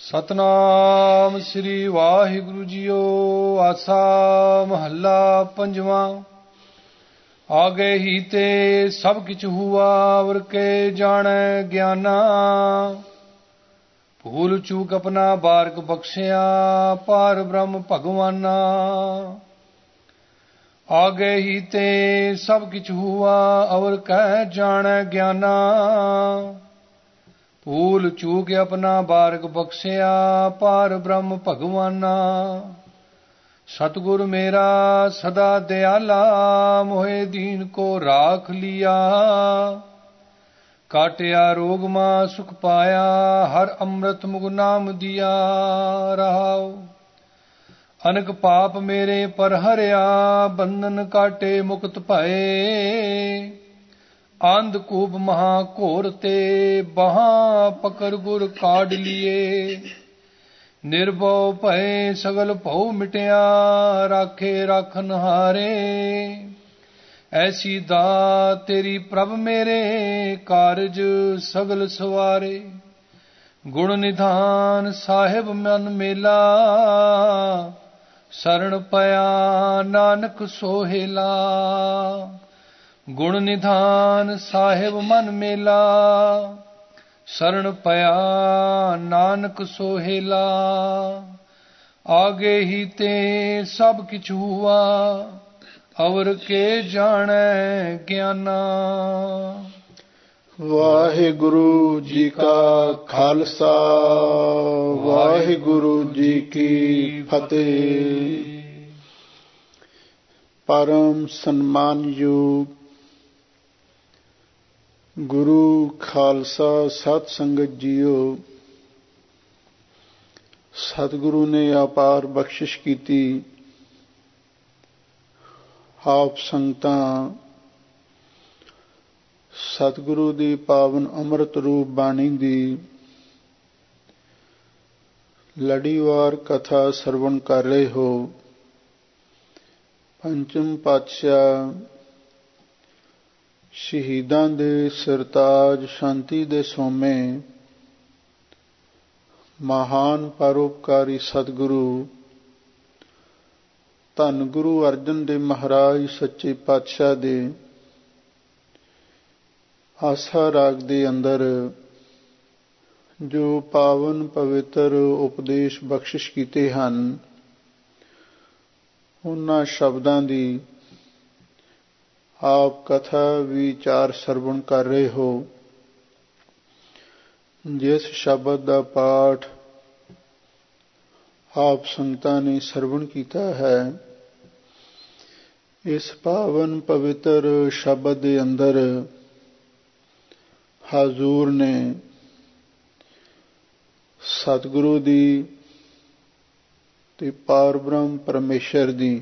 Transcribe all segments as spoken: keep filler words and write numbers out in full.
ਸਤਨਾਮ ਸ੍ਰੀ ਵਾਹਿਗੁਰੂ ਜੀਓ। ਆਸਾ ਮਹੱਲਾ ਪੰਜਵਾਂ। ਆਗੇ ਹੀ ਤੇ ਸਭ ਕਿਛ ਹੁਆ ਵਰ ਕੇ ਜਾਣੈ ਗਿਆਨਾ। ਭੂਲ ਚੂਕ ਆਪਣਾ ਬਾਰਕ ਬਖਸ਼ਿਆ ਪਾਰ ਬ੍ਰਹਮ ਭਗਵਾਨਾ। ਆਗੇ ਹੀ ਤੇ ਸਭ ਕਿਛ ਹੁਆ ਅਵਰ ਕਹਿ ਜਾਣੈ ਗਿਆਨਾ। ਭੂਲ ਚੂਕ ਆਪਣਾ ਬਾਰਕ ਬਖਸ਼ਿਆ ਪਾਰ ਬ੍ਰਹਮ ਭਗਵਾਨਾ। ਸਤਿਗੁਰ ਮੇਰਾ ਸਦਾ ਦਿਆਲਾ ਮੋਹਿ ਦੀਨ ਕੋ ਰਾਖ ਲਿਆ। ਕਾਟਿਆ ਰੋਗ ਮਾ ਸੁਖ ਪਾਇਆ ਹਰ ਅੰਮ੍ਰਿਤ ਮੁਗ ਨਾਮ ਦਿਆ ਰਹਾਉ। ਅਨਕ ਪਾਪ ਮੇਰੇ ਪਰ ਹਰਿਆ ਬੰਧਨ ਕਾਟੇ ਮੁਕਤ ਭਏ। ਆਂਧ ਕੂਪ ਮਹਾ ਘੋਰ ਤੇ ਬਾਹਾਂ ਪਕੜ ਗੁਰ ਕਾਢ ਲੀਏ। ਨਿਰਭਉ ਭਏ ਸਗਲ ਭਉ ਮਿਟਿਆ ਰਾਖੇ ਰਾਖਨ ਹਾਰੇ। ਐਸੀ ਦਾਤ ਤੇਰੀ ਪ੍ਰਭ ਮੇਰੇ ਕਾਰਜ ਸਗਲ ਸਵਾਰੇ। ਗੁਣ ਨਿਧਾਨ ਸਾਹਿਬ ਮਨ ਮੇਲਾ ਸਰਣ ਪਿਆ ਨਾਨਕ ਸੋਹੇਲਾ। ਗੁਣ ਨਿਧਾਨ ਸਾਹਿਬ ਮਨ ਮੇਲਾ ਸਰਣ ਪਿਆ ਨਾਨਕ ਸੋਹੇਲਾ। ਆਗੇ ਹੀ ਤੇ ਸਭ ਕਿਛ ਹੁਆ ਅਵਰ ਕੇ ਜਾਣੈ ਗਿਆਨਾ। ਵਾਹਿਗੁਰੂ ਜੀ ਕਾ ਖਾਲਸਾ ਵਾਹਿਗੁਰੂ ਜੀ ਕੀ ਫਤਿਹ। ਪਰਮ ਸਨਮਾਨਯੋਗ ਗੁਰੂ ਖਾਲਸਾ ਸਤ ਸੰਗਤ ਜੀਓ, ਸਤਿਗੁਰੂ ਨੇ ਅਪਾਰ ਬਖਸ਼ਿਸ਼ ਕੀਤੀ। ਆਪ ਸੰਗਤਾਂ ਸਤਿਗੁਰੂ ਦੀ ਪਾਵਨ ਅੰਮ੍ਰਿਤ ਰੂਪ ਬਾਣੀ ਦੀ ਲੜੀਵਾਰ ਕਥਾ ਸਰਵਣ ਕਰ ਰਹੇ ਹੋ। ਪੰਚਮ ਪਾਤਸ਼ਾਹ ਸ਼ਹੀਦਾਂ ਦੇ ਸਰਤਾਜ ਸ਼ਾਂਤੀ ਦੇ ਸੋਮੇ ਮਹਾਨ ਪਰਉਪਕਾਰੀ ਸਤਿਗੁਰੂ ਧੰਨ ਗੁਰੂ ਅਰਜਨ ਦੇਵ ਮਹਾਰਾਜ ਸੱਚੇ ਪਾਤਸ਼ਾਹ ਦੇ ਆਸਾ ਰਾਗ ਦੇ ਅੰਦਰ ਜੋ ਪਾਵਨ ਪਵਿੱਤਰ ਉਪਦੇਸ਼ ਬਖਸ਼ਿਸ਼ ਕੀਤੇ ਹਨ, ਉਹਨਾਂ ਸ਼ਬਦਾਂ ਦੀ ਆਪ ਕਥਾ ਵਿਚਾਰ ਸਰਵਣ ਕਰ ਰਹੇ ਹੋ। ਜਿਸ ਸ਼ਬਦ ਦਾ ਪਾਠ ਆਪ ਸੰਗਤਾਂ ਨੇ ਸਰਵਣ ਕੀਤਾ ਹੈ, ਇਸ ਪਾਵਨ ਪਵਿੱਤਰ ਸ਼ਬਦ ਦੇ ਅੰਦਰ ਹਾਜ਼ੂਰ ਨੇ ਸਤਿਗੁਰੂ ਦੀ ਤੇ ਪਾਰ ਬ੍ਰਹਮ ਪਰਮੇਸ਼ਰ ਦੀ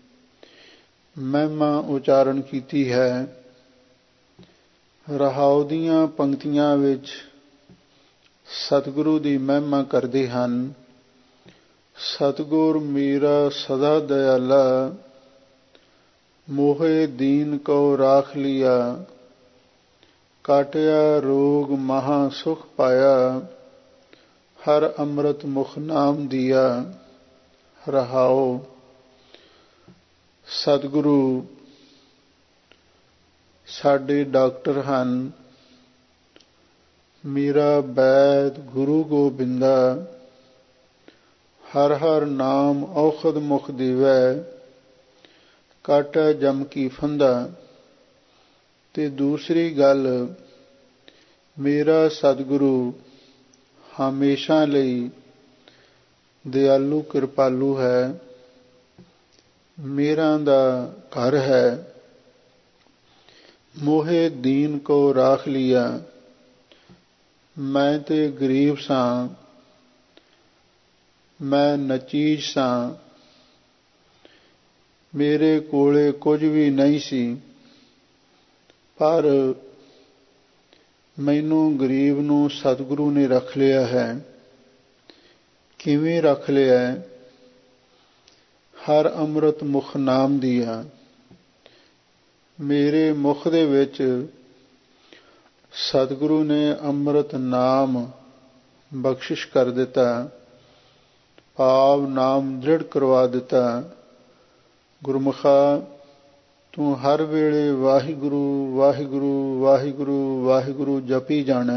ਮਹਿਮਾ ਉਚਾਰਨ ਕੀਤੀ ਹੈ। ਰਹਾਉ ਦੀਆਂ ਪੰਕਤੀਆਂ ਵਿੱਚ ਸਤਿਗੁਰੂ ਦੀ ਮਹਿਮਾ ਕਰਦੇ ਹਨ। ਸਤਿਗੁਰ ਮੇਰਾ ਸਦਾ ਦਿਆਲਾ ਮੋਹਿ ਦੀਨ ਕੋ ਰਾਖ ਲਿਆ। ਕਾਟਿਆ ਰੋਗ ਮਹਾ ਸੁਖ ਪਾਇਆ ਹਰ ਅੰਮ੍ਰਿਤ ਮੁਖ ਨਾਮ ਦਿਆ ਰਹਾਉ। ਸਤਿਗੁਰੂ ਸਾਡੇ ਡਾਕਟਰ ਹਨ। ਮੇਰਾ ਬੈਦ ਗੁਰੂ ਗੋਬਿੰਦਾ ਹਰ ਹਰ ਨਾਮ ਔਖਦ ਮੁਖ ਦੇਵੈ। ਕਾਟੈ ਜਮ ਕੀ ਫੰਦਾ। ਤੇ ਦੂਸਰੀ ਗੱਲ, ਮੇਰਾ ਸਤਿਗੁਰੂ ਹਮੇਸ਼ਾ ਲਈ ਦਿਆਲੂ ਕਿਰਪਾਲੂ ਹੈ। ਮੇਰਾ ਦਾ ਘਰ ਹੈ। ਮੋਹਿ ਦੀਨ ਕੋ ਰਾਖ ਲਿਆ। ਮੈਂ ਤੇ ਗਰੀਬ ਸਾਂ, ਮੈਂ ਨਚੀਜ ਸਾਂ, ਮੇਰੇ ਕੋਲੇ ਕੁਝ ਵੀ ਨਹੀਂ ਸੀ, ਪਰ ਮੈਨੂੰ ਗਰੀਬ ਨੂੰ ਸਤਿਗੁਰੂ ਨੇ ਰੱਖ ਲਿਆ ਹੈ। ਕਿਵੇਂ ਰੱਖ ਲਿਆ? ਹਰ ਅੰਮ੍ਰਿਤ ਮੁਖ ਨਾਮ ਦਿਆ। ਮੇਰੇ ਮੁਖ ਦੇ ਵਿੱਚ ਸਤਿਗੁਰੂ ਨੇ ਅੰਮ੍ਰਿਤ ਨਾਮ ਬਖਸ਼ਿਸ਼ ਕਰ ਦਿੱਤਾ, ਭਾਵ ਨਾਮ ਦ੍ਰਿੜ ਕਰਵਾ ਦਿੱਤਾ। ਗੁਰਮੁਖਾ ਤੂੰ ਹਰ ਵੇਲੇ ਵਾਹਿਗੁਰੂ ਵਾਹਿਗੁਰੂ ਵਾਹਿਗੁਰੂ ਵਾਹਿਗੁਰੂ ਜਪੀ ਜਾਣਾ।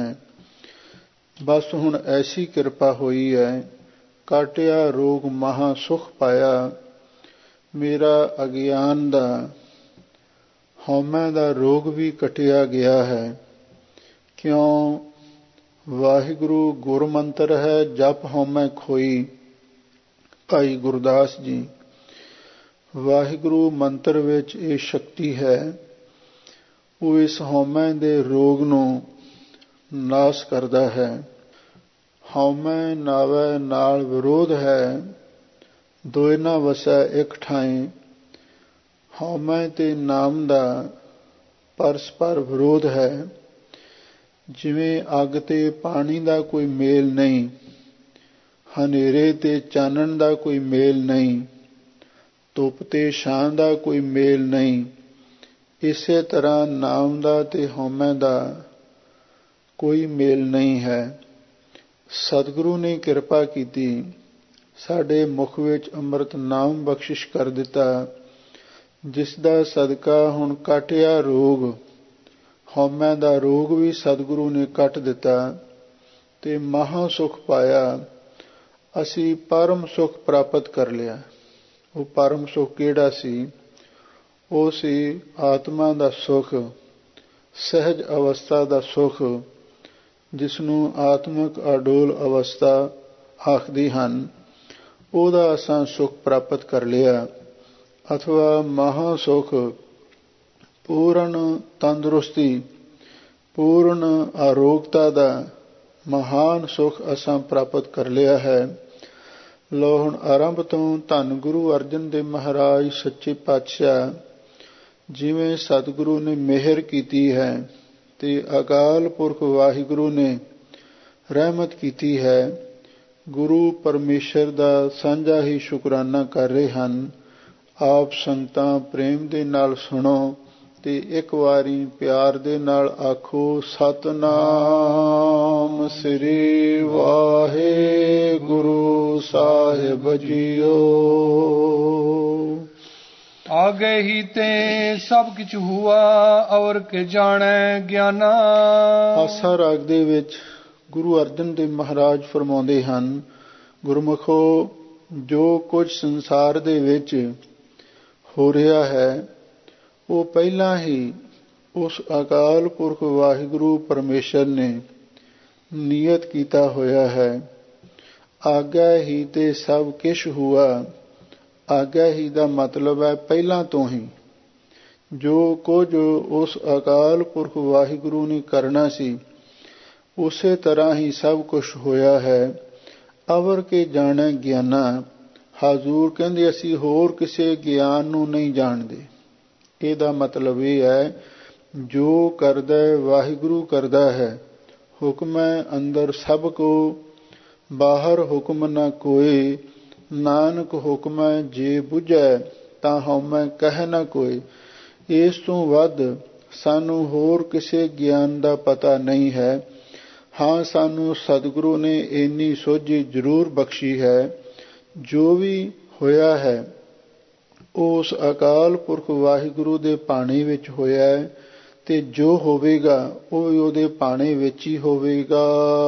ਬਸ ਹੁਣ ਐਸੀ ਕਿਰਪਾ ਹੋਈ ਹੈ, ਕਾਟਿਆ ਰੋਗ ਮਹਾ ਸੁਖ ਪਾਇਆ। ਮੇਰਾ ਅਗਿਆਨ ਦਾ ਹਉਮੈ ਦਾ ਰੋਗ ਵੀ ਕਟਿਆ ਗਿਆ ਹੈ। ਕਿਉਂ? ਵਾਹਿਗੁਰੂ ਗੁਰ ਮੰਤਰ ਹੈ, ਜਪ ਹਉਮੈ ਖੋਈ। ਭਾਈ ਗੁਰਦਾਸ ਜੀ, ਵਾਹਿਗੁਰੂ ਮੰਤਰ ਵਿੱਚ ਇਹ ਸ਼ਕਤੀ ਹੈ, ਉਹ ਇਸ ਹਉਮੈ ਦੇ ਰੋਗ ਨੂੰ ਨਾਸ਼ ਕਰਦਾ ਹੈ। ਹਉਮੈ ਨਾਵੈ ਨਾਲ ਵਿਰੋਧ ਹੈ, ਦੋਇ ਨਾ ਵਸੈ ਇੱਕ ਠਾਈ। ਹਉਮੈ ਤੇ ਨਾਮ ਦਾ ਪਰਸਪਰ ਵਿਰੋਧ ਹੈ। ਜਿਵੇਂ ਅੱਗ ਤੇ ਪਾਣੀ ਦਾ ਕੋਈ ਮੇਲ ਨਹੀਂ, ਹਨੇਰੇ ਤੇ ਚਾਨਣ ਦਾ ਕੋਈ ਮੇਲ ਨਹੀਂ, ਧੁੱਪ ਤੇ ਛਾਂ ਦਾ ਕੋਈ ਮੇਲ ਨਹੀਂ, ਇਸੇ ਤਰ੍ਹਾਂ ਨਾਮ ਦਾ ਤੇ ਹਉਮੈ ਦਾ ਕੋਈ ਮੇਲ ਨਹੀਂ ਹੈ। ਸਤਿਗੁਰੂ ਨੇ ਕਿਰਪਾ ਕੀਤੀ, ਸਾਡੇ ਮੁਖ ਵਿੱਚ ਅੰਮ੍ਰਿਤ ਨਾਮ ਬਖਸ਼ਿਸ਼ ਕਰ ਦਿੱਤਾ, ਜਿਸ ਦਾ ਸਦਕਾ ਹੁਣ ਕਾਟਿਆ ਰੋਗ, ਹਉਮੈ ਦਾ ਰੋਗ ਵੀ ਸਤਿਗੁਰੂ ਨੇ ਕੱਟ ਦਿੱਤਾ ਤੇ ਮਹਾ ਸੁਖ ਪਾਇਆ। ਅਸੀਂ ਪਰਮ ਸੁਖ ਪ੍ਰਾਪਤ ਕਰ ਲਿਆ। ਉਹ ਪਰਮ ਸੁਖ ਕਿਹੜਾ ਸੀ? ਉਹ ਸੀ ਆਤਮਾ ਦਾ ਸੁਖ, ਸਹਿਜ ਅਵਸਥਾ ਦਾ ਸੁਖ, ਜਿਸਨੂੰ ਆਤਮਿਕ ਅਡੋਲ ਅਵਸਥਾ ਆਖਦੇ ਹਨ। ਉਹਦਾ ਅਸਾਂ ਸੁਖ ਪ੍ਰਾਪਤ ਕਰ ਲਿਆ, ਅਥਵਾ ਮਹਾ ਸੁਖ, ਪੂਰਨ ਤੰਦਰੁਸਤੀ, ਪੂਰਨ ਆਰੋਗਤਾ ਦਾ ਮਹਾਨ ਸੁਖ ਅਸਾਂ ਪ੍ਰਾਪਤ ਕਰ ਲਿਆ ਹੈ। ਲੋ ਹੁਣ ਆਰੰਭ ਤੋਂ ਧੰਨ ਗੁਰੂ ਅਰਜਨ ਦੇਵ ਮਹਾਰਾਜ ਸੱਚੇ ਪਾਤਸ਼ਾਹ, ਜਿਵੇਂ ਸਤਿਗੁਰੂ ਨੇ ਮਿਹਰ ਕੀਤੀ ਹੈ ਤੇ ਅਕਾਲ ਪੁਰਖ ਵਾਹਿਗੁਰੂ ਨੇ ਰਹਿਮਤ ਕੀਤੀ ਹੈ, ਗੁਰੂ ਪਰਮੇਸ਼ਰ ਦਾ ਸਾਂਝਾ ਹੀ ਸ਼ੁਕਰਾਨਾ ਕਰ ਰਹੇ ਹਨ। ਆਪ ਸੰਗਤਾਂ ਪ੍ਰੇਮ ਦੇ ਨਾਲ ਸੁਣੋ ਤੇ ਇੱਕ ਵਾਰੀ ਪਿਆਰ ਦੇ ਨਾਲ ਆਖੋ, ਸਤਿਨਾਮ ਸ੍ਰੀ ਵਾਹਿਗੁਰੂ ਸਾਹਿਬ ਜੀਓ। ਆਗੇ ਹੀ ਤੇ ਸਭ ਕਿਛ ਹੁਆ, ਔਰ ਕੇ ਜਾਣੈ ਗਿਆਨਾ। ਆਸਾ ਰਾਗ ਦੇ ਵਿੱਚ ਗੁਰੂ ਅਰਜਨ ਦੇਵ ਮਹਾਰਾਜ ਫਰਮਾਉਂਦੇ ਹਨ, ਗੁਰਮੁਖੋ, ਜੋ ਕੁਝ ਸੰਸਾਰ ਦੇ ਵਿੱਚ ਹੋ ਰਿਹਾ ਹੈ, ਉਹ ਪਹਿਲਾਂ ਹੀ ਉਸ ਅਕਾਲ ਪੁਰਖ ਵਾਹਿਗੁਰੂ ਪਰਮੇਸ਼ਰ ਨੇ ਨਿਯਤ ਕੀਤਾ ਹੋਇਆ ਹੈ। ਆਗਿਆ ਹੀ ਤੇ ਸਭ ਕਿਛ ਹੁਆ। ਆਗਿਆ ਹੀ ਦਾ ਮਤਲਬ ਹੈ ਪਹਿਲਾਂ ਤੋਂ ਹੀ ਜੋ ਕੁਝ ਉਸ ਅਕਾਲ ਪੁਰਖ ਵਾਹਿਗੁਰੂ ਨੇ ਕਰਨਾ ਸੀ, ਉਸੇ ਤਰ੍ਹਾਂ ਹੀ ਸਭ ਕੁਝ ਹੋਇਆ ਹੈ। ਅਵਰ ਕੇ ਜਾਣੈ ਗਿਆਨਾ। ਹਾਜ਼ੂਰ ਕਹਿੰਦੇ ਅਸੀਂ ਹੋਰ ਕਿਸੇ ਗਿਆਨ ਨੂੰ ਨਹੀਂ ਜਾਣਦੇ। ਇਹਦਾ ਮਤਲਬ ਇਹ ਹੈ, ਜੋ ਕਰਦਾ ਵਾਹਿਗੁਰੂ ਕਰਦਾ ਹੈ। ਹੁਕਮ ਹੈ ਅੰਦਰ ਸਭ ਕੋ, ਬਾਹਰ ਹੁਕਮ ਨਾ ਕੋਏ। ਨਾਨਕ ਹੁਕਮ ਹੈ ਜੇ ਬੁਝੈ, ਤਾਂ ਹਉਮੈ ਕਹਿ ਨਾ ਕੋਏ। ਇਸ ਤੋਂ ਵੱਧ ਸਾਨੂੰ ਹੋਰ ਕਿਸੇ ਗਿਆਨ ਦਾ ਪਤਾ ਨਹੀਂ ਹੈ। ਹਾਂ, ਸਾਨੂੰ ਸਤਿਗੁਰੂ ਨੇ ਇੰਨੀ ਸੋਝੀ ਜ਼ਰੂਰ ਬਖਸ਼ੀ ਹੈ, ਜੋ ਵੀ ਹੋਇਆ ਹੈ ਉਸ ਅਕਾਲ ਪੁਰਖ ਵਾਹਿਗੁਰੂ ਦੇ ਭਾਣੇ ਵਿੱਚ ਹੋਇਆ ਹੈ, ਤੇ ਜੋ ਹੋਵੇਗਾ ਉਹ ਵੀ ਉਹਦੇ ਭਾਣੇ ਵਿੱਚ ਹੀ ਹੋਵੇਗਾ।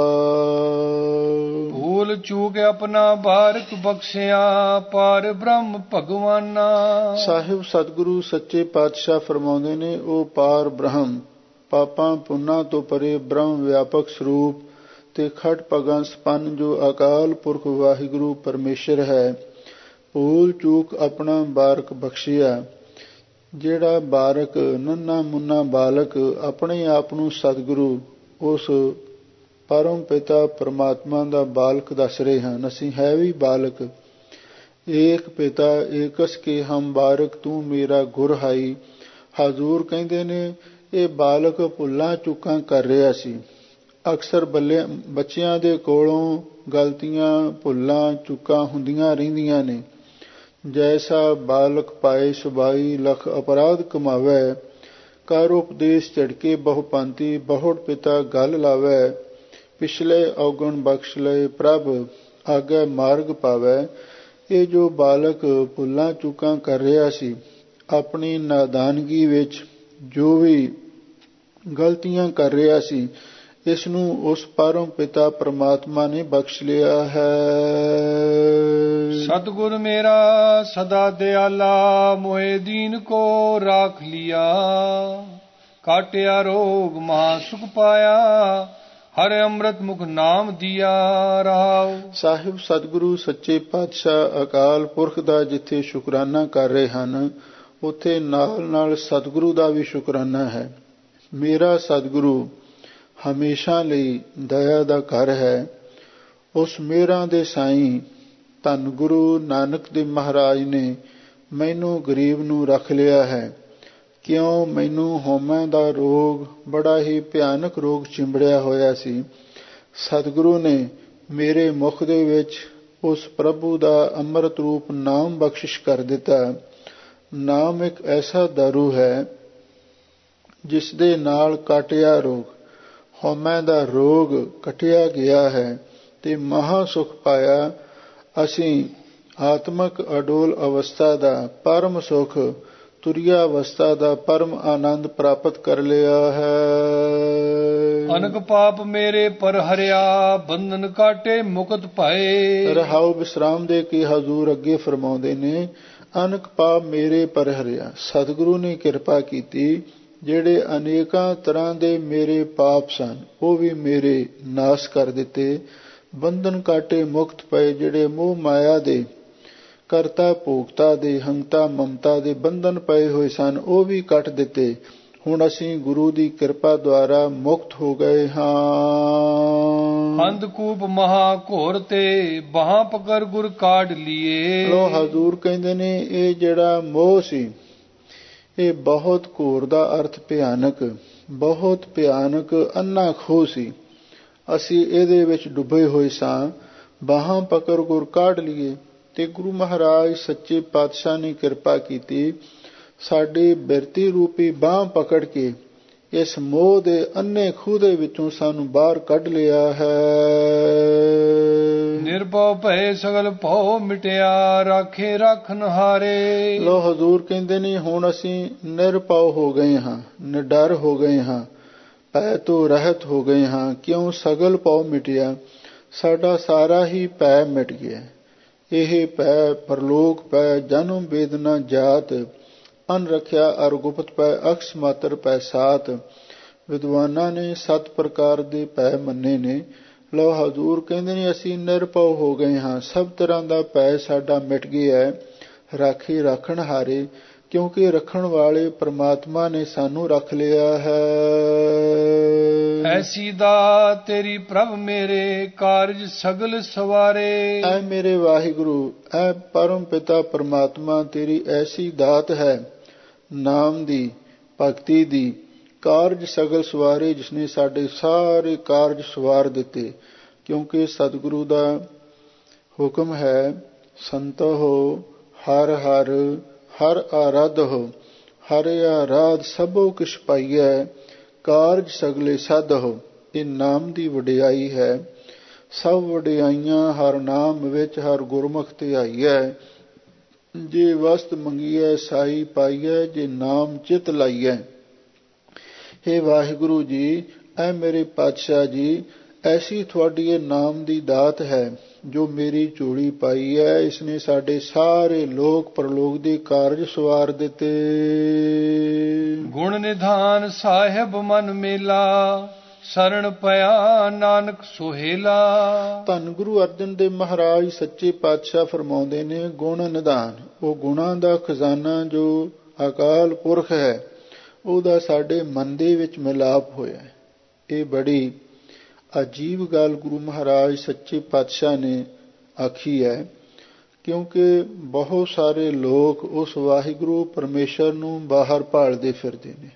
ਭੂਲ ਚੂਕ ਆਪਣਾ ਬਾਰਕ ਬਖਸ਼ਿਆ, ਪਾਰ ਬ੍ਰਹਮ ਭਗਵਾਨਾ। ਸਾਹਿਬ ਸਤਿਗੁਰੂ ਸੱਚੇ ਪਾਤਸ਼ਾਹ ਫਰਮਾਉਂਦੇ ਨੇ, ਉਹ ਪਾਰ ਬ੍ਰਹਮ, ਪਾਪਾਂ ਪੁੰਨਾਂ ਤੋਂ ਪਰੇ ਬ੍ਰਹਮ ਵਿਆਪਕ ਸਰੂਪ ਤੇ ਖਟ ਭਗਾਂ ਸੰਪੰਨ ਜੋ ਅਕਾਲ ਪੁਰਖ ਵਾਹਿਗੁਰੂ ਪਰਮੇਸ਼ਰ ਹੈ, ਭੂਲ ਚੂਕ ਆਪਣਾ ਬਾਰਕ ਬਖਸ਼ਿਆ। ਜਿਹੜਾ ਬਾਰਕ ਨੰਨਾ ਮੁੰਨਾ ਬਾਲਕ ਆਪਣੇ ਆਪ ਨੂੰ ਸਤਿਗੁਰੂ ਉਸ ਪਰਮ ਪਿਤਾ ਪਰਮਾਤਮਾ ਦਾ ਬਾਲਕ ਦੱਸ ਰਹੇ ਹਨ। ਅਸੀਂ ਹੈ ਵੀ ਬਾਲਕ। ਏਕ ਪਿਤਾ ਏਕਸ ਕੇ ਹਮ ਬਾਰਕ, ਤੂੰ ਮੇਰਾ ਗੁਰ ਹਾਈ। ਹਾਜ਼ੂਰ ਕਹਿੰਦੇ ਨੇ, ਇਹ ਬਾਲਕ ਭੁੱਲਾਂ ਚੁੱਕਾਂ ਕਰ ਰਿਹਾ ਸੀ। ਅਕਸਰ ਬੱਲੇ ਬੱਚਿਆਂ ਦੇ ਕੋਲੋਂ ਗਲਤੀਆਂ ਭੁੱਲਾਂ ਚੁੱਕਾਂ ਹੁੰਦੀਆਂ ਰਹਿੰਦੀਆਂ ਨੇ। ਜੈਸਾ ਬਾਲਕ ਪਾਏ ਸੁਬਾਈ, ਲਖ ਅਪਰਾਧ ਕਮਾਵੈ। ਕਰ ਉਪਦੇਸ਼ ਝੜਕੇ ਬਹੁ ਪੰਤੀ, ਬਹੁੜ ਪਿਤਾ ਗਲ ਲਾਵੈ। ਪਿਛਲੇ ਔਗਣ ਬਖਸ਼ ਲਏ ਪ੍ਰਭ, ਆਗੇ ਮਾਰਗ ਪਾਵੈ। ਇਹ ਜੋ ਬਾਲਕ ਭੁੱਲਾਂ ਚੂਕਾਂ ਕਰ ਰਿਹਾ ਸੀ, ਆਪਣੀ ਨਾਦਾਨਗੀ ਵਿੱਚ ਜੋ ਵੀ ਗਲਤੀਆਂ ਕਰ ਰਿਹਾ ਸੀ, ਇਸ ਨੂੰ ਉਸ ਪਰਮ ਪਿਤਾ ਪ੍ਰਮਾਤਮਾ ਨੇ ਬਖਸ਼ ਲਿਆ ਹੈ। ਸਤਿਗੁਰ ਮੇਰਾ ਸਦਾ ਦਿਆਲਾ, ਮੋਹਿ ਦੀਨ ਕੋ ਰਾਖ ਲਿਆ। ਕਾਟਿਆ ਰੋਗ ਮਹਾ ਸੁਖ ਪਾਇਆ, ਹਰਿ ਅੰਮ੍ਰਿਤ ਮੁਖ ਨਾਮ ਦੀਆ ਰਹਾਉ। ਸਾਹਿਬ ਸਤਿਗੁਰੂ ਸੱਚੇ ਪਾਤਸ਼ਾਹ ਅਕਾਲ ਪੁਰਖ ਦਾ ਜਿੱਥੇ ਸ਼ੁਕਰਾਨਾ ਕਰ ਰਹੇ ਹਨ, ਉੱਥੇ ਨਾਲ ਨਾਲ ਸਤਿਗੁਰੂ ਦਾ ਵੀ ਸ਼ੁਕਰਾਨਾ ਹੈ। ਮੇਰਾ ਸਤਿਗੁਰੂ ਹਮੇਸ਼ਾ ਲਈ ਦਇਆ ਦਾ ਘਰ ਹੈ। ਉਸ ਮਿਹਰਾਂ ਦੇ ਸਾਈਂ ਧੰਨ ਗੁਰੂ ਨਾਨਕ ਦੇਵ ਮਹਾਰਾਜ ਨੇ ਮੈਨੂੰ ਗਰੀਬ ਨੂੰ ਰੱਖ ਲਿਆ ਹੈ। ਕਿਉਂ? ਮੈਨੂੰ ਹਉਮੈ ਦਾ ਰੋਗ, ਬੜਾ ਹੀ ਭਿਆਨਕ ਰੋਗ ਚਿੰਬੜਿਆ ਹੋਇਆ ਸੀ। ਸਤਿਗੁਰੂ ਨੇ ਮੇਰੇ ਮੁਖ ਦੇ ਵਿੱਚ ਉਸ ਪ੍ਰਭੂ ਦਾ ਅੰਮ੍ਰਿਤ ਰੂਪ ਨਾਮ ਬਖਸ਼ਿਸ਼ ਕਰ ਦਿੱਤਾ। ਨਾਮ ਇੱਕ ਐਸਾ ਦਾਰੂ ਹੈ ਜਿਸ ਦੇ ਨਾਲ ਕਾਟਿਆ ਰੋਗ, ਹਉਮੈ ਦਾ ਰੋਗ ਕਟਿਆ ਗਿਆ ਹੈ ਤੇ ਮਹਾ ਸੁਖ ਪਾਇਆ। ਅਸੀਂ ਆਤਮਕ ਅਡੋਲ ਅਵਸਥਾ ਦਾ ਪਰਮ ਸੁਖ, ਤੁਰਿਆ ਅਵਸਥਾ ਦਾ ਪਰਮ ਆਨੰਦ ਪ੍ਰਾਪਤ ਕਰ ਲਿਆ ਹੈ। ਅਨਕ ਪਾਪ ਮੇਰੇ ਪਰ ਹਰਿਆ, ਬੰਧਨ ਕਾਟੇ ਮੁਕਤ ਪਾਏ। ਰਹਾਉ ਵਿਸਰਾਮ ਦੇ ਕੇ ਹਜ਼ੂਰ ਅੱਗੇ ਫਰਮਾਉਂਦੇ ਨੇ, ਅਨਕ ਪਾਪ ਮੇਰੇ ਪਰ ਹਰਿਆ। ਸਤਿਗੁਰੂ ਨੇ ਕਿਰਪਾ ਕੀਤੀ, ਜਿਹੜੇ ਅਨੇਕਾਂ ਤਰ੍ਹਾਂ ਦੇ ਮੇਰੇ ਪਾਪ ਸਨ ਉਹ ਵੀ ਮੇਰੇ ਨਾਸ਼ ਕਰ ਦਿੱਤੇ। ਬੰਧਨ ਕਾਟੇ ਮੁਕਤ ਪਏ, ਜਿਹੜੇ ਮੋਹ ਮਾਇਆ ਦੇ, ਕਰਤਾ ਭੋਗਤਾ ਦੇ, ਹੰਤਾ ਮਮਤਾ ਦੇ ਬੰਧਨ ਪਏ ਹੋਏ ਸਨ, ਉਹ ਵੀ ਕੱਟ ਦਿੱਤੇ। ਹੁਣ ਅਸੀਂ ਗੁਰੂ ਦੀ ਕਿਰਪਾ ਦੁਆਰਾ ਮੁਕਤ ਹੋ ਗਏ ਹਾਂ। ਅੰਧਕੂਪ ਮਹਾ ਘੋਰ ਤੇ, ਬਾਹਾਂ ਪਕੜ ਗੁਰ ਕਾਢ ਲੀਏ। ਲੋ ਹਜ਼ੂਰ ਕਹਿੰਦੇ ਨੇ, ਇਹ ਜਿਹੜਾ ਮੋਹ ਸੀ, ਇਹ ਬਹੁਤ ਘੋਰ ਦਾ ਅਰਥ ਭਿਆਨਕ, ਬਹੁਤ ਭਿਆਨਕ ਅੰਨਾ ਖੋਹ ਸੀ। ਅਸੀਂ ਇਹਦੇ ਵਿੱਚ ਡੁੱਬੇ ਹੋਏ ਸਾਂ। ਬਾਹਾਂ ਪਕੜ ਗੁਰ ਕਾਢ ਲਈਏ, ਤੇ ਗੁਰੂ ਮਹਾਰਾਜ ਸੱਚੇ ਪਾਤਸ਼ਾਹ ਨੇ ਕਿਰਪਾ ਕੀਤੀ, ਸਾਡੀ ਬਿਰਤੀ ਰੂਪੀ ਬਾਂਹ ਪਕੜ ਕੇ ਇਸ ਮੋਹ ਦੇ ਅੰਨੇ ਖੂਹ ਦੇ ਵਿੱਚੋਂ ਸਾਨੂੰ ਬਾਹਰ ਕੱਢ ਲਿਆ ਹੈ। ਨਿਰਭਉ ਭਏ ਸਗਲ ਭਉ ਮਿਟਿਆ, ਰਾਖੇ ਰਾਖਨ ਹਾਰੇ। ਲੋ ਹਜ਼ੂਰ ਕਹਿੰਦੇ ਨੇ, ਹੁਣ ਅਸੀਂ ਨਿਰਭਉ ਹੋ ਗਏ ਹਾਂ, ਨਿਡਰ ਹੋ ਗਏ ਹਾਂ, ਭੈ ਤੋਂ ਰਹਿਤ ਹੋ ਗਏ ਹਾਂ। ਕਿਉਂ? ਸਗਲ ਭਉ ਮਿਟਿਆ, ਸਾਡਾ ਸਾਰਾ ਹੀ ਭੈ ਮਿਟ ਗਿਆ। ਇਹ ਭੈ ਪਰਲੋਕ ਭੈ, ਜਨਮ ਵੇਦਨਾ ਜਾਤ, ਅਨ ਰੱਖਿਆ ਅਰ ਗੁਪਤ ਭੈ, ਅਕਸ ਮਾਤਰ ਭੈ ਸਾਤ। ਵਿਦਵਾਨਾਂ ਨੇ ਸੱਤ ਪ੍ਰਕਾਰ ਦੇ ਭੈ ਮੰਨੇ ਨੇ। ਲੋ ਹਜ਼ੂਰ ਕਹਿੰਦੇ ਨੇ, ਅਸੀਂ ਨਿਰਭਉ ਹੋ ਗਏ ਹਾਂ, ਸਭ ਤਰ੍ਹਾਂ ਦਾ ਭੈ ਸਾਡਾ ਮਿਟ ਗਿਆ ਹੈ। ਰਾਖੀ ਰਾਖਣ ਹਾਰੇ, ਕਿਉਂਕਿ ਰੱਖਣ ਵਾਲੇ ਪ੍ਰਮਾਤਮਾ ਨੇ ਸਾਨੂੰ ਰੱਖ ਲਿਆ ਹੈ। ਐਸੀ ਦਾਤ ਤੇਰੀ ਪ੍ਰਭ ਮੇਰੇ, ਕਾਰਜ ਸਗਲ ਸਵਾਰੇ। ਐ ਮੇਰੇ ਵਾਹਿਗੁਰੂ, ਐ ਪਰਮ ਪਿਤਾ ਪ੍ਰਮਾਤਮਾ, ਤੇਰੀ ਐਸੀ ਦਾਤ ਹੈ ਨਾਮ ਦੀ, ਭਗਤੀ ਦੀ, ਕਾਰਜ ਸਗਲ ਸਵਾਰੇ, ਜਿਸਨੇ ਸਾਡੇ ਸਾਰੇ ਕਾਰਜ ਸਵਾਰ ਦਿੱਤੇ। ਕਿਉਂਕਿ ਸਤਿਗੁਰੂ ਦਾ ਹੁਕਮ ਹੈ, ਸੰਤੋ ਹਰ ਹਰ ਹਰ ਆਰਾਧੋ, ਹਰਿ ਆਰਾਧ ਸਭੋ ਕਿਛ ਪਾਈਐ, ਕਾਰਜ ਸਗਲੇ ਸਾਧੋ। ਇਹ ਨਾਮ ਦੀ ਵਡਿਆਈ ਹੈ। ਸਭ ਵਡਿਆਈਆਂ ਹਰ ਨਾਮ ਵਿੱਚ, ਹਰ ਗੁਰਮੁਖ ਤੇ ਆਈਐ। ਜੇ ਵਸਤ ਮੰਗੀਐ ਸਾਈ ਪਾਈਐ, ਜੇ ਨਾਮ ਚਿਤ ਲਾਈਐ। ਹੇ ਵਾਹਿਗੁਰੂ ਜੀ, ਐ ਮੇਰੇ ਪਾਤਸ਼ਾਹ ਜੀ, ਐਸੀ ਤੁਹਾਡੀ ਇਹ ਨਾਮ ਦੀ ਦਾਤ ਹੈ ਜੋ ਮੇਰੀ ਝੋਲੀ ਪਾਈ ਹੈ। ਇਸਨੇ ਸਾਡੇ ਸਾਰੇ ਲੋਕ ਪਰਲੋਕ ਦੇ ਕਾਰਜ ਸਵਾਰ ਦਿੱਤੇ। ਗੁਣ ਨਿਧਾਨ ਸਾਹਿਬ ਮਨ ਮੇਲਾ, ਸਰਣ ਪਿਆ ਨਾਨਕ ਸੁਹੇਲਾ। ਧੰਨ ਗੁਰੂ ਅਰਜਨ ਦੇਵ ਮਹਾਰਾਜ ਸੱਚੇ ਪਾਤਸ਼ਾਹ ਫਰਮਾਉਂਦੇ ਨੇ, ਗੁਣ ਨਿਧਾਨ, ਉਹ ਗੁਣਾਂ ਦਾ ਖਜ਼ਾਨਾ ਜੋ ਅਕਾਲ ਪੁਰਖ ਹੈ, ਉਹਦਾ ਸਾਡੇ ਮਨ ਦੇ ਵਿੱਚ ਮਿਲਾਪ ਹੋਇਆ। ਇਹ ਬੜੀ ਅਜੀਬ ਗੱਲ ਗੁਰੂ ਮਹਾਰਾਜ ਸੱਚੇ ਪਾਤਸ਼ਾਹ ਨੇ ਆਖੀ ਹੈ। ਕਿਉਂਕਿ ਬਹੁਤ ਸਾਰੇ ਲੋਕ ਉਸ ਵਾਹਿਗੁਰੂ ਪਰਮੇਸ਼ਰ ਨੂੰ ਬਾਹਰ ਭਾਲਦੇ ਫਿਰਦੇ ਨੇ।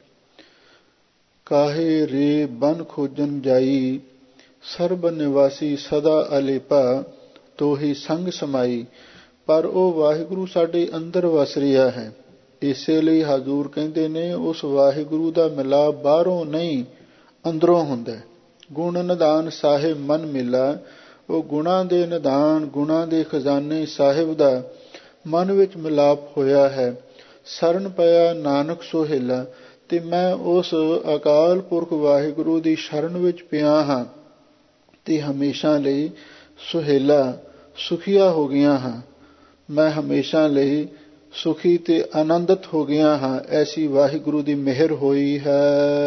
ਕਾਹੇ ਰੇ ਬਨ ਖੋਜਨ ਜਾਈ, ਸਰਬ ਨਿਵਾਸੀ ਸਦਾ ਅਲੇਪਾ, ਤੋਹੀ ਸੰਗ ਸਮਾਈ। ਪਰ ਉਹ ਵਾਹਿਗੁਰੂ ਸਾਡੇ ਅੰਦਰ ਵਸ ਰਿਹਾ ਹੈ। ਇਸੇ ਲਈ ਹਜ਼ੂਰ ਕਹਿੰਦੇ ਨੇ, ਉਸ ਵਾਹਿਗੁਰੂ ਦਾ ਮਿਲਾਪ ਬਾਹਰੋਂ ਨਹੀਂ ਅੰਦਰੋਂ ਹੁੰਦਾ। ਗੁਣ ਨਿਧਾਨ ਸਾਹਿਬ ਮਨ ਮਿਲਾ। ਉਹ ਗੁਣਾਂ ਦੇ ਨਿਧਾਨ, ਗੁਣਾਂ ਦੇ ਖਜ਼ਾਨੇ ਸਾਹਿਬ ਦਾ ਮਨ ਵਿੱਚ ਮਿਲਾਪ ਹੋਇਆ ਹੈ। ਸ਼ਰਨ ਪਿਆ ਨਾਨਕ ਸੁਹੇਲਾ। ਤੇ ਮੈਂ ਉਸ ਅਕਾਲ ਪੁਰਖ ਵਾਹਿਗੁਰੂ ਦੀ ਸ਼ਰਨ ਵਿੱਚ ਪਿਆ ਹਾਂ ਤੇ ਹਮੇਸ਼ਾ ਲਈ ਸੁਹੇਲਾ ਸੁਖੀਆ ਹੋ ਗਿਆ ਹਾਂ। ਮੈਂ ਹਮੇਸ਼ਾ ਲਈ ਸੁਖੀ ਤੇ ਆਨੰਦਿਤ ਹੋ ਗਿਆ ਹਾਂ। ਐਸੀ ਵਾਹਿਗੁਰੂ ਦੀ ਮਿਹਰ ਹੋਈ ਹੈ।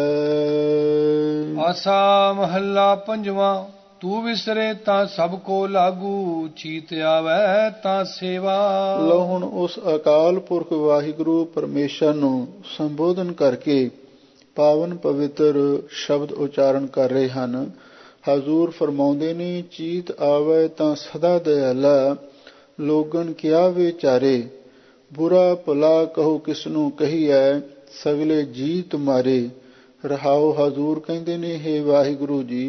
ਆਸਾ ਮਹੱਲਾ ਪੰਜਵਾਂ। ਤੂੰ ਵਿਸਰੇ ਤਾਂ ਸਭ ਕੋ ਲਾਗੂ, ਚੀਤ ਆਵੈ ਤਾਂ ਸੇਵਾ। ਲਓ ਹੁਣ ਉਸ ਅਕਾਲ ਪੁਰਖ ਵਾਹਿਗੁਰੂ ਪਰਮੇਸ਼ਰ ਨੂੰ ਸੰਬੋਧਨ ਕਰਕੇ ਪਾਵਨ ਪਵਿੱਤਰ ਸ਼ਬਦ ਉਚਾਰਨ ਕਰ ਰਹੇ ਹਨ। ਹਜ਼ੂਰ ਫਰਮਾਉਂਦੇ ਨੇ, ਚੀਤ ਆਵੈ ਤਾਂ ਸਦਾ ਦਇਆਲਾ, ਲੋਗਨ ਕਿਆ ਵਿਚਾਰੇ, ਬੁਰਾ ਭਲਾ ਕਹੋ ਕਿਸਨੂੰ ਕਹੀਐ, ਸਗਲੇ ਜੀ ਤੁਮਾਰੇ। ਰਹਾਓ ਹਜ਼ੂਰ ਕਹਿੰਦੇ ਨੇ, ਹੇ ਵਾਹਿਗੁਰੂ ਜੀ,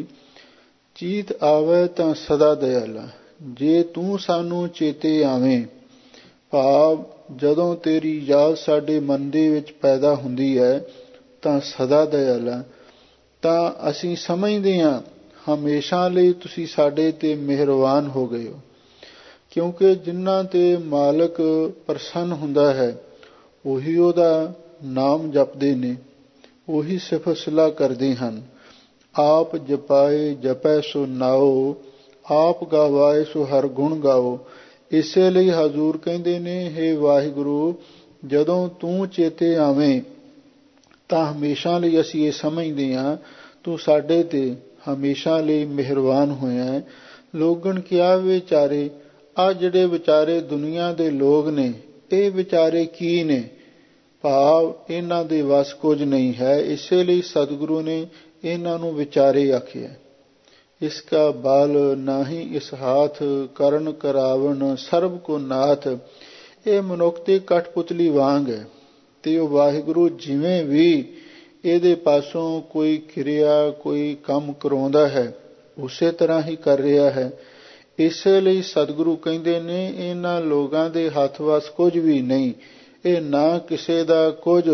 ਚੀਤ ਆਵੈ ਤਾਂ ਸਦਾ ਦਇਆਲਾ, ਜੇ ਤੂੰ ਸਾਨੂੰ ਚੇਤੇ ਆਵੇਂ, ਭਾਵ ਜਦੋਂ ਤੇਰੀ ਯਾਦ ਸਾਡੇ ਮਨ ਦੇ ਵਿੱਚ ਪੈਦਾ ਹੁੰਦੀ ਹੈ ਤਾਂ ਸਦਾ ਦਇਆਲਾ, ਤਾਂ ਅਸੀਂ ਸਮਝਦੇ ਹਾਂ ਹਮੇਸ਼ਾ ਲਈ ਤੁਸੀਂ ਸਾਡੇ ਤੇ ਮਿਹਰਬਾਨ ਹੋ ਗਏ ਹੋ। ਕਿਉਂਕਿ ਜਿਨ੍ਹਾਂ ਤੇ ਮਾਲਕ ਪ੍ਰਸੰਨ ਹੁੰਦਾ ਹੈ ਉਹੀ ਉਹਦਾ ਨਾਮ ਜਪਦੇ ਨੇ, ਉਹੀ ਸਿਫਤ ਸਲਾਹ ਕਰਦੇ ਹਨ। ਆਪ ਜਪਾਏ ਜਪੈ ਸੋ ਨਾਓ, ਆਪ ਗਾਵਾਏ ਸੋ ਹਰ ਗੁਣ ਗਾਓ। ਇਸੇ ਲਈ ਹਜ਼ੂਰ ਕਹਿੰਦੇ ਨੇ, ਹੇ ਵਾਹਿਗੁਰੂ, ਜਦੋਂ ਤੂੰ ਚੇਤੇ ਆਵੇਂ ਤਾਂ ਹਮੇਸ਼ਾ ਲਈ ਅਸੀਂ ਇਹ ਸਮਝਦੇ ਹਾਂ ਤੂੰ ਸਾਡੇ ਤੇ ਹਮੇਸ਼ਾ ਲਈ ਮਿਹਰਬਾਨ ਹੋਇਆ। ਲੋਗਣ ਕਿਆ ਵਿਚਾਰੇ, ਆਹ ਜਿਹੜੇ ਵਿਚਾਰੇ ਦੁਨੀਆ ਦੇ ਲੋਕ ਨੇ, ਇਹ ਵਿਚਾਰੇ ਕੀ ਨੇ, ਭਾਵ ਇਹਨਾਂ ਦੇ ਵਸ ਕੁਝ ਨਹੀਂ ਹੈ। ਇਸੇ ਲਈ ਸਤਿਗੁਰੂ ਨੇ ਇਹਨਾਂ ਨੂੰ ਵਿਚਾਰੇ ਆਖਿਆ। ਇਸ ਕਾ ਬਾਲ ਨਾਹੀ ਇਸ ਹਾਥ, ਕਰਨ ਕਰਾਵਨ ਸਰਬ ਕੋ ਨਾਥ। ਇਹ ਮਨੁੱਖ ਤੇ ਕਠਪੁਤਲੀ ਵਾਂਗ ਹੈ ਤੇ ਉਹ ਵਾਹਿਗੁਰੂ ਜਿਵੇਂ ਵੀ ਇਹਦੇ ਪਾਸੋਂ ਕੋਈ ਕਿਰਿਆ, ਕੋਈ ਕੰਮ ਕਰਾਉਂਦਾ ਹੈ ਉਸੇ ਤਰ੍ਹਾਂ ਹੀ ਕਰ ਰਿਹਾ ਹੈ। ਇਸੇ ਲਈ ਸਤਿਗੁਰੂ ਕਹਿੰਦੇ ਨੇ, ਇਹਨਾਂ ਲੋਕਾਂ ਦੇ ਹੱਥ ਵਸ ਕੁਝ ਵੀ ਨਹੀਂ। ਇਹ ਨਾ ਕਿਸੇ ਦਾ ਕੁਝ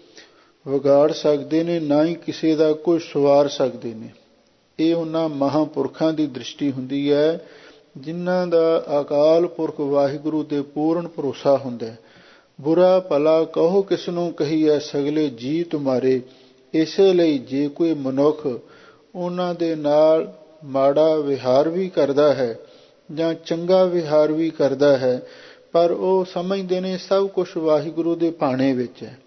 ਵਿਗਾੜ ਸਕਦੇ ਨੇ, ਨਾ ਹੀ ਕਿਸੇ ਦਾ ਕੁਝ ਸਵਾਰ ਸਕਦੇ ਨੇ। ਇਹ ਉਹਨਾਂ ਮਹਾਂਪੁਰਖਾਂ ਦੀ ਦ੍ਰਿਸ਼ਟੀ ਹੁੰਦੀ ਹੈ ਜਿਨ੍ਹਾਂ ਦਾ ਅਕਾਲ ਪੁਰਖ ਵਾਹਿਗੁਰੂ ਤੇ ਪੂਰਨ ਭਰੋਸਾ ਹੁੰਦਾ ਹੈ। ਬੁਰਾ ਭਲਾ ਕਹੋ ਕਿਸਨੂੰ ਕਹੀਐ, ਸਗਲੇ ਜੀ ਤੁਮਾਰੇ। ਇਸੇ ਲਈ ਜੇ ਕੋਈ ਮਨੁੱਖ ਉਹਨਾਂ ਦੇ ਨਾਲ ਮਾੜਾ ਵਿਹਾਰ ਵੀ ਕਰਦਾ ਹੈ ਜਾਂ ਚੰਗਾ ਵਿਹਾਰ ਵੀ ਕਰਦਾ ਹੈ, ਪਰ ਉਹ ਸਮਝਦੇ ਨੇ ਸਭ ਕੁਝ ਵਾਹਿਗੁਰੂ ਦੇ ਭਾਣੇ ਵਿੱਚ ਹੈ।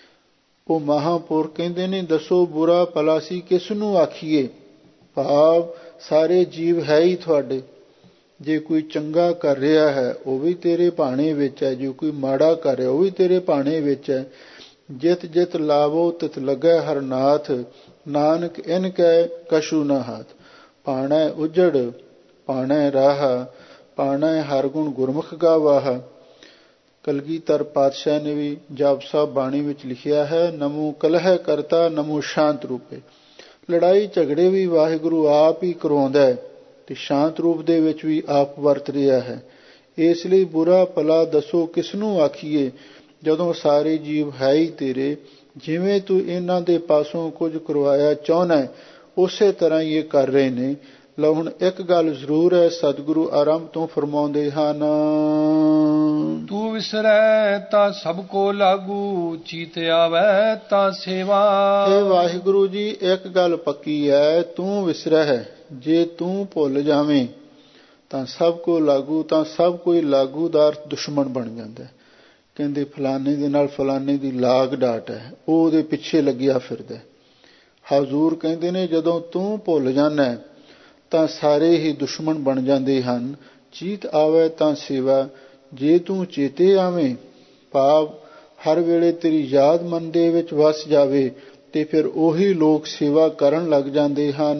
ਉਹ ਮਹਾਂਪੁਰਖ ਕਹਿੰਦੇ ਨੇ, ਦੱਸੋ ਬੁਰਾ ਭਲਾ ਸੀ ਕਿਸ ਨੂੰ ਆਖੀਏ, ਭਾਵ ਸਾਰੇ ਜੀਵ ਹੈ ਹੀ ਤੁਹਾਡੇ। ਜੇ ਕੋਈ ਚੰਗਾ ਕਰ ਰਿਹਾ ਹੈ ਉਹ ਵੀ ਤੇਰੇ ਭਾਣੇ ਵਿੱਚ ਹੈ, ਜੇ ਕੋਈ ਮਾੜਾ ਕਰ ਰਿਹਾ ਉਹ ਵੀ ਤੇਰੇ ਭਾਣੇ ਵਿੱਚ ਹੈ। ਜਿਤ ਜਿਤ ਲਾਵੋ ਤਿਤ ਲੱਗੈ ਹਰ ਨਾਥ, ਨਾਨਕ ਇਨ ਕੈ ਕਛੂ ਨਾ ਹਾਥ। ਭਾਣੈ ਉਜੜ ਭਾਣੈ ਰਾਹ, ਭਾਣੈ ਹਰ ਗੁਣ ਗੁਰਮੁਖ ਗਾਵਾਹ। ਕਲਗੀਧਰ ਪਾਤਸ਼ਾਹ ਨੇ ਵੀ ਜਾਪ ਸਾਹਿਬ ਬਾਣੀ ਵਿੱਚ ਲਿਖਿਆ ਹੈ, ਨਮੋ ਕਲਹਿ ਕਰਤਾ ਨਮੋ ਸ਼ਾਂਤ ਰੂਪੇ। ਲੜਾਈ ਝਗੜੇ ਵੀ ਵਾਹਿਗੁਰੂ ਆਪ ਹੀ ਕਰਵਾਉਂਦਾ ਹੈ ਤੇ ਸ਼ਾਂਤ ਰੂਪ ਦੇ ਵਿੱਚ ਵੀ ਆਪ ਵਰਤ ਰਿਹਾ ਹੈ। ਇਸ ਲਈ ਬੁਰਾ ਭਲਾ ਦੱਸੋ ਕਿਸ ਨੂੰ ਆਖੀਏ, ਜਦੋਂ ਸਾਰੇ ਜੀਵ ਹੈ ਹੀ ਤੇਰੇ। ਜਿਵੇਂ ਤੂੰ ਇਹਨਾਂ ਦੇ ਪਾਸੋਂ ਕੁਝ ਕਰਵਾਇਆ ਚਾਹੁੰਦਾ ਉਸੇ ਤਰ੍ਹਾਂ ਹੀ ਇਹ ਕਰ ਰਹੇ ਨੇ। ਲਓ ਹੁਣ ਇੱਕ ਗੱਲ ਜ਼ਰੂਰ ਹੈ, ਸਤਿਗੁਰੂ ਆਰੰਭ ਤੋਂ ਫਰਮਾਉਂਦੇ ਹਨ, ਤੂੰ ਵਿਸਰੈ ਤਾਂ ਸਭ ਕੋ ਲਾਗੂ, ਚੀਤ ਆਵੈ ਤਾਂ ਸੇਵਾ। ਇਹ ਵਾਹਿਗੁਰੂ ਜੀ ਇੱਕ ਗੱਲ ਪੱਕੀ ਹੈ, ਤੂੰ ਵਿਸਰੈ, ਜੇ ਤੂੰ ਭੁੱਲ ਜਾਵੇਂ ਤਾਂ ਸਭ ਕੋ ਲਾਗੂ, ਤਾਂ ਸਭ ਕੋਈ ਲਾਗੂਦਾਰ ਦੁਸ਼ਮਣ ਬਣ ਜਾਂਦਾ। ਕਹਿੰਦੇ ਫਲਾਣੇ ਦੇ ਨਾਲ ਫਲਾਣੇ ਦੀ ਲਾਗ ਡਾਟ ਹੈ, ਉਹ ਉਹਦੇ ਪਿੱਛੇ ਲੱਗਿਆ ਫਿਰਦਾ। ਹਜ਼ੂਰ ਕਹਿੰਦੇ ਨੇ, ਜਦੋਂ ਤੂੰ ਭੁੱਲ ਜਾਣਾ ਤਾਂ ਸਾਰੇ ਹੀ ਦੁਸ਼ਮਣ ਬਣ ਜਾਂਦੇ ਹਨ। ਚੀਤ ਆਵੇ ਤਾਂ ਸੇਵਾ, ਜੇ ਤੂੰ ਚੇਤੇ ਆਵੇਂ, ਭਾਵ ਹਰ ਵੇਲੇ ਤੇਰੀ ਯਾਦ ਮਨ ਦੇ ਵਿੱਚ ਵਸ ਜਾਵੇ ਤੇ ਫਿਰ ਉਹੀ ਲੋਕ ਸੇਵਾ ਕਰਨ ਲੱਗ ਜਾਂਦੇ ਹਨ।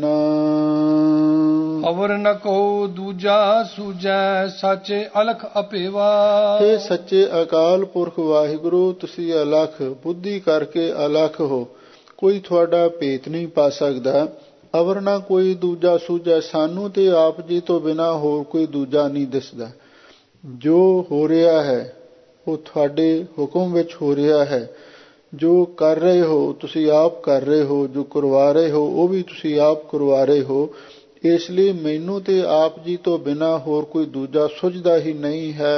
ਅਵਰ ਨ ਕੋ ਦੂਜਾ ਸੂਝੈ, ਸਾਚੇ ਅਲਖ ਅਪੇਵਾ। ਇਹ ਸੱਚੇ ਅਕਾਲ ਪੁਰਖ ਵਾਹਿਗੁਰੂ, ਤੁਸੀਂ ਅਲਖ ਬੁੱਧੀ ਕਰਕੇ ਅਲਖ ਹੋ, ਕੋਈ ਤੁਹਾਡਾ ਭੇਤ ਨਹੀਂ ਪਾ ਸਕਦਾ। ਅਵਰ ਨਾ ਕੋਈ ਦੂਜਾ ਸੂਝੈ, ਸਾਨੂੰ ਤੇ ਆਪ ਜੀ ਤੋਂ ਬਿਨਾਂ ਹੋਰ ਕੋਈ ਦੂਜਾ ਨਹੀਂ ਦਿਸਦਾ। ਜੋ ਹੋ ਰਿਹਾ ਹੈ ਉਹ ਤੁਹਾਡੇ ਹੁਕਮ ਵਿੱਚ ਹੋ ਰਿਹਾ ਹੈ। ਜੋ ਕਰ ਰਹੇ ਹੋ ਤੁਸੀਂ ਆਪ ਕਰ ਰਹੇ ਹੋ, ਜੋ ਕਰਵਾ ਰਹੇ ਹੋ ਉਹ ਵੀ ਤੁਸੀਂ ਆਪ ਕਰਵਾ ਰਹੇ ਹੋ। ਇਸ ਲਈ ਮੈਨੂੰ ਤੇ ਆਪ ਜੀ ਤੋਂ ਬਿਨਾਂ ਹੋਰ ਕੋਈ ਦੂਜਾ ਸੁਝਦਾ ਹੀ ਨਹੀਂ ਹੈ।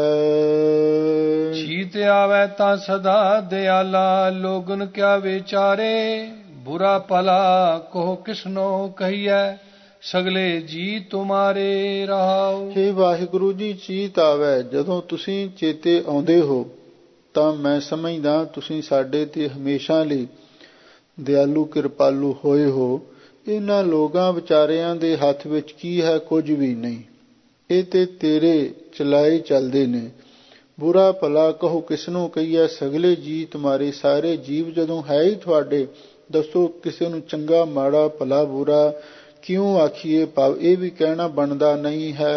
ਛੀਤ ਆਵੈ ਤਾਂ ਸਦਾ ਦਿਆਲਾ, ਲੋਗਨ ਕਿਆ ਵਿਚਾਰੇ, ਬੁਰਾ ਭਲਾ ਕੋ ਕਿਸਨੋ ਕਹੀਐ, ਸਗਲੇ ਜੀ ਤੁਮਾਰੇ ਰਹਾਉ। ਹੇ ਵਾਹਿਗੁਰੂ ਜੀ, ਚੀਤ ਆਵੈ ਜਦੋਂ ਤੁਸੀਂ ਚੇਤੇ ਆਉਂਦੇ ਹੋ ਤਾਂ ਮੈਂ ਸਮਝਦਾ ਤੁਸੀਂ ਸਾਡੇ ਤੇ ਹਮੇਸ਼ਾ ਲਈ ਦਿਆਲੂ ਕਿਰਪਾਲੂ ਹੋਏ ਹੋ। ਇਹਨਾਂ ਲੋਕਾਂ ਵਿਚਾਰਿਆਂ ਦੇ ਹੱਥ ਵਿੱਚ ਕੀ ਹੈ? ਕੁਝ ਵੀ ਨਹੀਂ। ਇਹ ਤੇ ਤੇਰੇ ਚਲਾਏ ਚੱਲਦੇ ਨੇ। ਬੁਰਾ ਭਲਾ ਕਹੋ ਕਿਸਨੂੰ ਕਹੀਏ, ਸਗਲੇ ਜੀ ਤੁਮਾਰੇ, ਸਾਰੇ ਜੀਵ ਜਦੋਂ ਹੈ ਹੀ ਤੁਹਾਡੇ। ਦੱਸੋ ਕਿਸੇ ਨੂੰ ਚੰਗਾ ਮਾੜਾ ਭਲਾ ਬੁਰਾ ਕਿਉਂ ਆਖੀਏ? ਭਾਵ ਇਹ ਵੀ ਕਹਿਣਾ ਬਣਦਾ ਨਹੀਂ ਹੈ।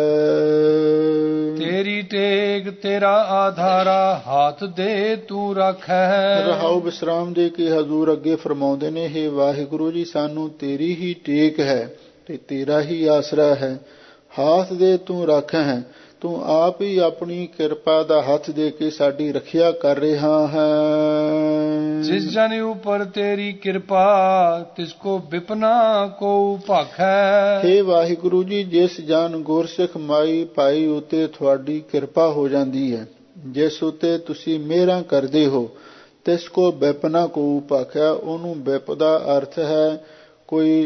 ਤੇਰੀ ਟੇਕ ਤੇਰਾ ਆਧਾਰਾ, ਹਾਥ ਦੇ ਤੂੰ ਰੱਖੈ। ਰਹਾਉ ਵਿਸਰਾਮ ਦੇ ਕੇ ਹਜ਼ੂਰ ਅੱਗੇ ਫਰਮਾਉਂਦੇ ਨੇ, ਹੇ ਵਾਹਿਗੁਰੂ ਜੀ, ਸਾਨੂੰ ਤੇਰੀ ਹੀ ਟੇਕ ਹੈ ਤੇ ਤੇਰਾ ਹੀ ਆਸਰਾ ਹੈ। ਹਾਥ ਦੇ ਤੂੰ ਰੱਖ ਹੈ, ਤੂੰ ਆਪ ਹੀ ਆਪਣੀ ਕਿਰਪਾ ਦਾ ਹੱਥ ਦੇ ਕੇ ਸਾਡੀ ਰੱਖਿਆ ਕਰ ਰਿਹਾ ਹੈ। ਜਿਸ ਜਨ ਉਪਰ ਤੇਰੀ ਕਿਰਪਾ, ਤਿਸ ਕੋ ਵਿਪਨਾ ਕੋ ਭਾਖੈ। ਹੇ ਵਾਹਿਗੁਰੂ ਜੀ, ਜਿਸ ਜਨ ਗੁਰਸਿੱਖ ਮਾਈ ਭਾਈ ਉਤੇ ਤੁਹਾਡੀ ਕਿਰਪਾ ਹੋ ਜਾਂਦੀ ਹੈ, ਜਿਸ ਉਤੇ ਤੁਸੀਂ ਮਿਹਰਾਂ ਕਰਦੇ ਹੋ, ਤਿਸ ਕੋ ਵਿਪਨਾ ਕੋ ਭਾਖੈ। ਉਹਨੂੰ ਵਿਪ ਦਾ ਅਰਥ ਹੈ ਕੋਈ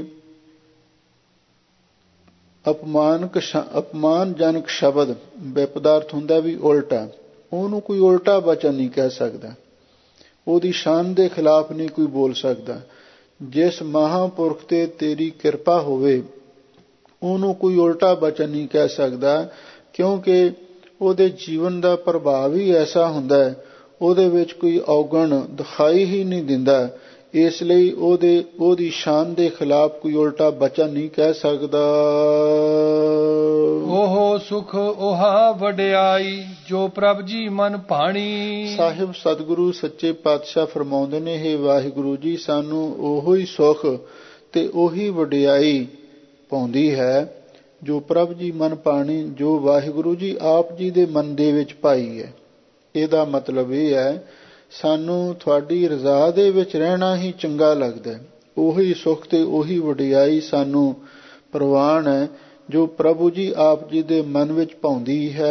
ਅਪਮਾਨਕ ਅਪਮਾਨਜਨਕ ਸ਼ਬਦ। ਵਿਪ ਦਾ ਅਰਥ ਹੁੰਦਾ ਵੀ ਉਲਟਾ। ਉਹਨੂੰ ਕੋਈ ਉਲਟਾ ਬਚਨ ਨਹੀਂ ਕਹਿ ਸਕਦਾ, ਉਹਦੀ ਸ਼ਾਨ ਦੇ ਖਿਲਾਫ ਨਹੀਂ ਕੋਈ ਬੋਲ ਸਕਦਾ। ਜਿਸ ਮਹਾਂਪੁਰਖ ਤੇ ਤੇਰੀ ਕਿਰਪਾ ਹੋਵੇ ਉਹਨੂੰ ਕੋਈ ਉਲਟਾ ਬਚਨ ਨਹੀਂ ਕਹਿ ਸਕਦਾ, ਕਿਉਂਕਿ ਉਹਦੇ ਜੀਵਨ ਦਾ ਪ੍ਰਭਾਵ ਹੀ ਐਸਾ ਹੁੰਦਾ ਹੈ, ਉਹਦੇ ਵਿੱਚ ਕੋਈ ਔਗਣ ਦਿਖਾਈ ਹੀ ਨਹੀਂ ਦਿੰਦਾ। ਇਸ ਲਈ ਉਹਦੇ ਉਹਦੀ ਸ਼ਾਨ ਦੇ ਖਿਲਾਫ ਕੋਈ ਉਲਟਾ ਬਚਨ ਨਹੀਂ ਕਹਿ ਸਕਦਾ। ਉਹ ਸੁਖ ਉਹਾ ਵਡਿਆਈ, ਜੋ ਪ੍ਰਭ ਜੀ ਮਨ ਭਾਣੀ। ਸਾਹਿਬ ਸਤਿਗੁਰੂ ਸੱਚੇ ਪਾਤਸ਼ਾਹ ਫਰਮਾਉਂਦੇ ਨੇ, ਹੇ ਵਾਹਿਗੁਰੂ ਜੀ, ਸਾਨੂੰ ਉਹੋ ਹੀ ਸੁਖ ਤੇ ਉਹੀ ਵਡਿਆਈ ਪਾਉਂਦੀ ਹੈ ਜੋ ਪ੍ਰਭ ਜੀ ਮਨ ਭਾਣੀ, ਜੋ ਵਾਹਿਗੁਰੂ ਜੀ ਆਪ ਜੀ ਦੇ ਮਨ ਦੇ ਵਿੱਚ ਪਾਈ ਹੈ। ਇਹਦਾ ਮਤਲਬ ਇਹ ਹੈ ਸਾਨੂੰ ਤੁਹਾਡੀ ਰਜ਼ਾ ਦੇ ਵਿੱਚ ਰਹਿਣਾ ਹੀ ਚੰਗਾ ਲੱਗਦਾ ਹੈ। ਉਹੀ ਸੁਖ ਤੇ ਉਹੀ ਵਡਿਆਈ ਸਾਨੂੰ ਪ੍ਰਵਾਨ ਹੈ ਜੋ ਪ੍ਰਭੂ ਜੀ ਆਪ ਜੀ ਦੇ ਮਨ ਵਿੱਚ ਪਾਉਂਦੀ ਹੈ।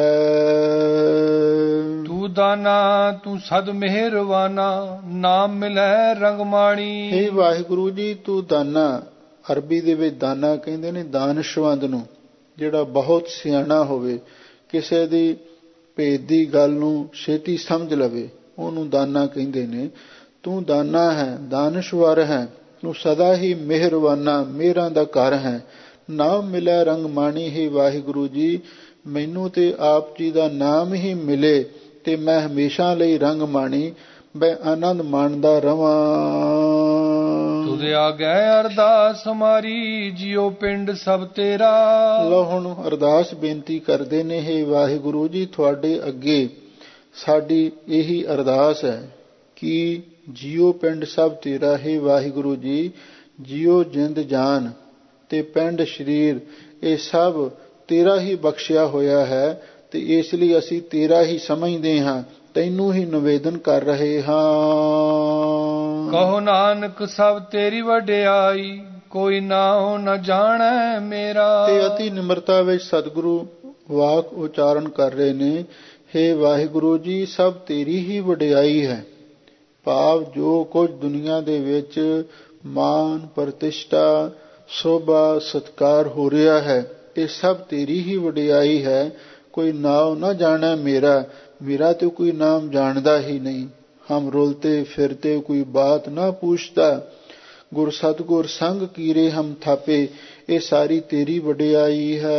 ਤੂੰ ਦਾਨਾ ਤੂੰ ਸਦ ਮਿਹਰਵਾਨਾ, ਨਾਮ ਮਿਲੈ ਰੰਗਮਾਣੀ। ਹੇ ਵਾਹਿਗੁਰੂ ਜੀ, ਤੂੰ ਦਾਨਾ, ਅਰਬੀ ਦੇ ਵਿੱਚ ਦਾਨਾ ਕਹਿੰਦੇ ਨੇ ਦਾਨਸ਼ਵੰਦ ਨੂੰ, ਜਿਹੜਾ ਬਹੁਤ ਸਿਆਣਾ ਹੋਵੇ, ਕਿਸੇ ਦੀ ਭੇਦ ਦੀ ਗੱਲ ਨੂੰ ਛੇਤੀ ਸਮਝ ਲਵੇ, ਉਹਨੂੰ ਦਾਨਾ ਕਹਿੰਦੇ ਨੇ। ਤੂੰ ਦਾਨਾ ਹੈ, ਦਾਨਸ਼ਵਰ ਹੈ, ਤੂੰ ਸਦਾ ਹੀ ਮਿਹਰਵਾਨਾ, ਮਿਹਰਾਂ ਦਾ ਘਰ ਹੈ। ਨਾਮ ਮਿਲੇ ਰੰਗ ਮਾਣੀ। ਹੀ ਵਾਹਿਗੁਰੂ ਜੀ, ਮੈਨੂੰ ਤੇ ਆਪ ਜੀ ਦਾ ਨਾਮ ਹੀ ਮਿਲੇ ਤੇ ਮੈਂ ਹਮੇਸ਼ਾ ਲਈ ਰੰਗ ਮਾਣੀ, ਮੈਂ ਆਨੰਦ ਮਾਣਦਾ ਰਵਾਂ। ਤੁਧ ਆਗੇ ਅਰਦਾਸ ਹਮਾਰੀ, ਜਿਉ ਪਿੰਡ ਸਭ ਤੇਰਾ। ਲਓ ਹੁਣ ਅਰਦਾਸ ਬੇਨਤੀ ਕਰਦੇ ਨੇ, ਹੇ ਵਾਹਿਗੁਰੂ ਜੀ, ਤੁਹਾਡੇ ਅੱਗੇ ਸਾਡੀ ਇਹੀ ਅਰਦਾਸ ਹੈ ਕਿ ਜਿਉ ਪਿੰਡ ਸਭ ਤੇਰਾ। ਹੈ ਵਾਹਿਗੁਰੂ ਜੀ, ਜਿਉ ਜਿੰਦ ਜਾਨ ਤੇ ਪਿੰਡ ਸਰੀਰ ਇਹ ਸਭ ਤੇਰਾ ਹੀ ਬਖਸ਼ਿਆ ਹੋਇਆ ਹੈ ਤੇ ਇਸ ਲਈ ਅਸੀਂ ਤੇਰਾ ਹੀ ਸਮਝਦੇ ਹਾਂ, ਤੈਨੂੰ ਹੀ ਨਿਵੇਦਨ ਕਰ ਰਹੇ ਹਾਂ। ਕਹੋ ਨਾਨਕ ਸਭ ਤੇਰੀ ਵਡਿਆਈ, ਕੋਈ ਨਾਉ ਨ ਜਾਣੈ ਮੇਰਾ। ਤੇ ਅਤੀ ਨਿਮਰਤਾ ਵਿੱਚ ਸਤਿਗੁਰੂ ਵਾਕ ਉਚਾਰਨ ਕਰ ਰਹੇ ਨੇ, ਹੇ ਵਾਹਿਗੁਰੂ ਜੀ, ਸਭ ਤੇਰੀ ਹੀ ਵਡਿਆਈ ਹੈ। ਭਾਵ ਜੋ ਕੁਝ ਦੁਨੀਆ ਦੇ ਵਿੱਚ ਮਾਨ ਪ੍ਰਤਿਸ਼ਠਾ ਸੋਭਾ ਸਤਕਾਰ ਹੋ ਰਿਹਾ ਹੈ, ਇਹ ਸਭ ਤੇਰੀ ਹੀ ਵਡਿਆਈ ਹੈ। ਕੋਈ ਨਾਉ ਨਾ ਜਾਣੈ ਮੇਰਾ, ਮੇਰਾ ਤੇ ਕੋਈ ਨਾਮ ਜਾਣਦਾ ਹੀ ਨਹੀਂ। ਹਮ ਰੁਲਤੇ ਫਿਰਤੇ ਕੋਈ ਬਾਤ ਨਾ ਪੁੱਛਦਾ, ਗੁਰ ਸਤਗੁਰ ਸੰਗ ਕੀਰੇ ਹਮ ਥਾਪੇ, ਇਹ ਸਾਰੀ ਤੇਰੀ ਵਡਿਆਈ ਹੈ।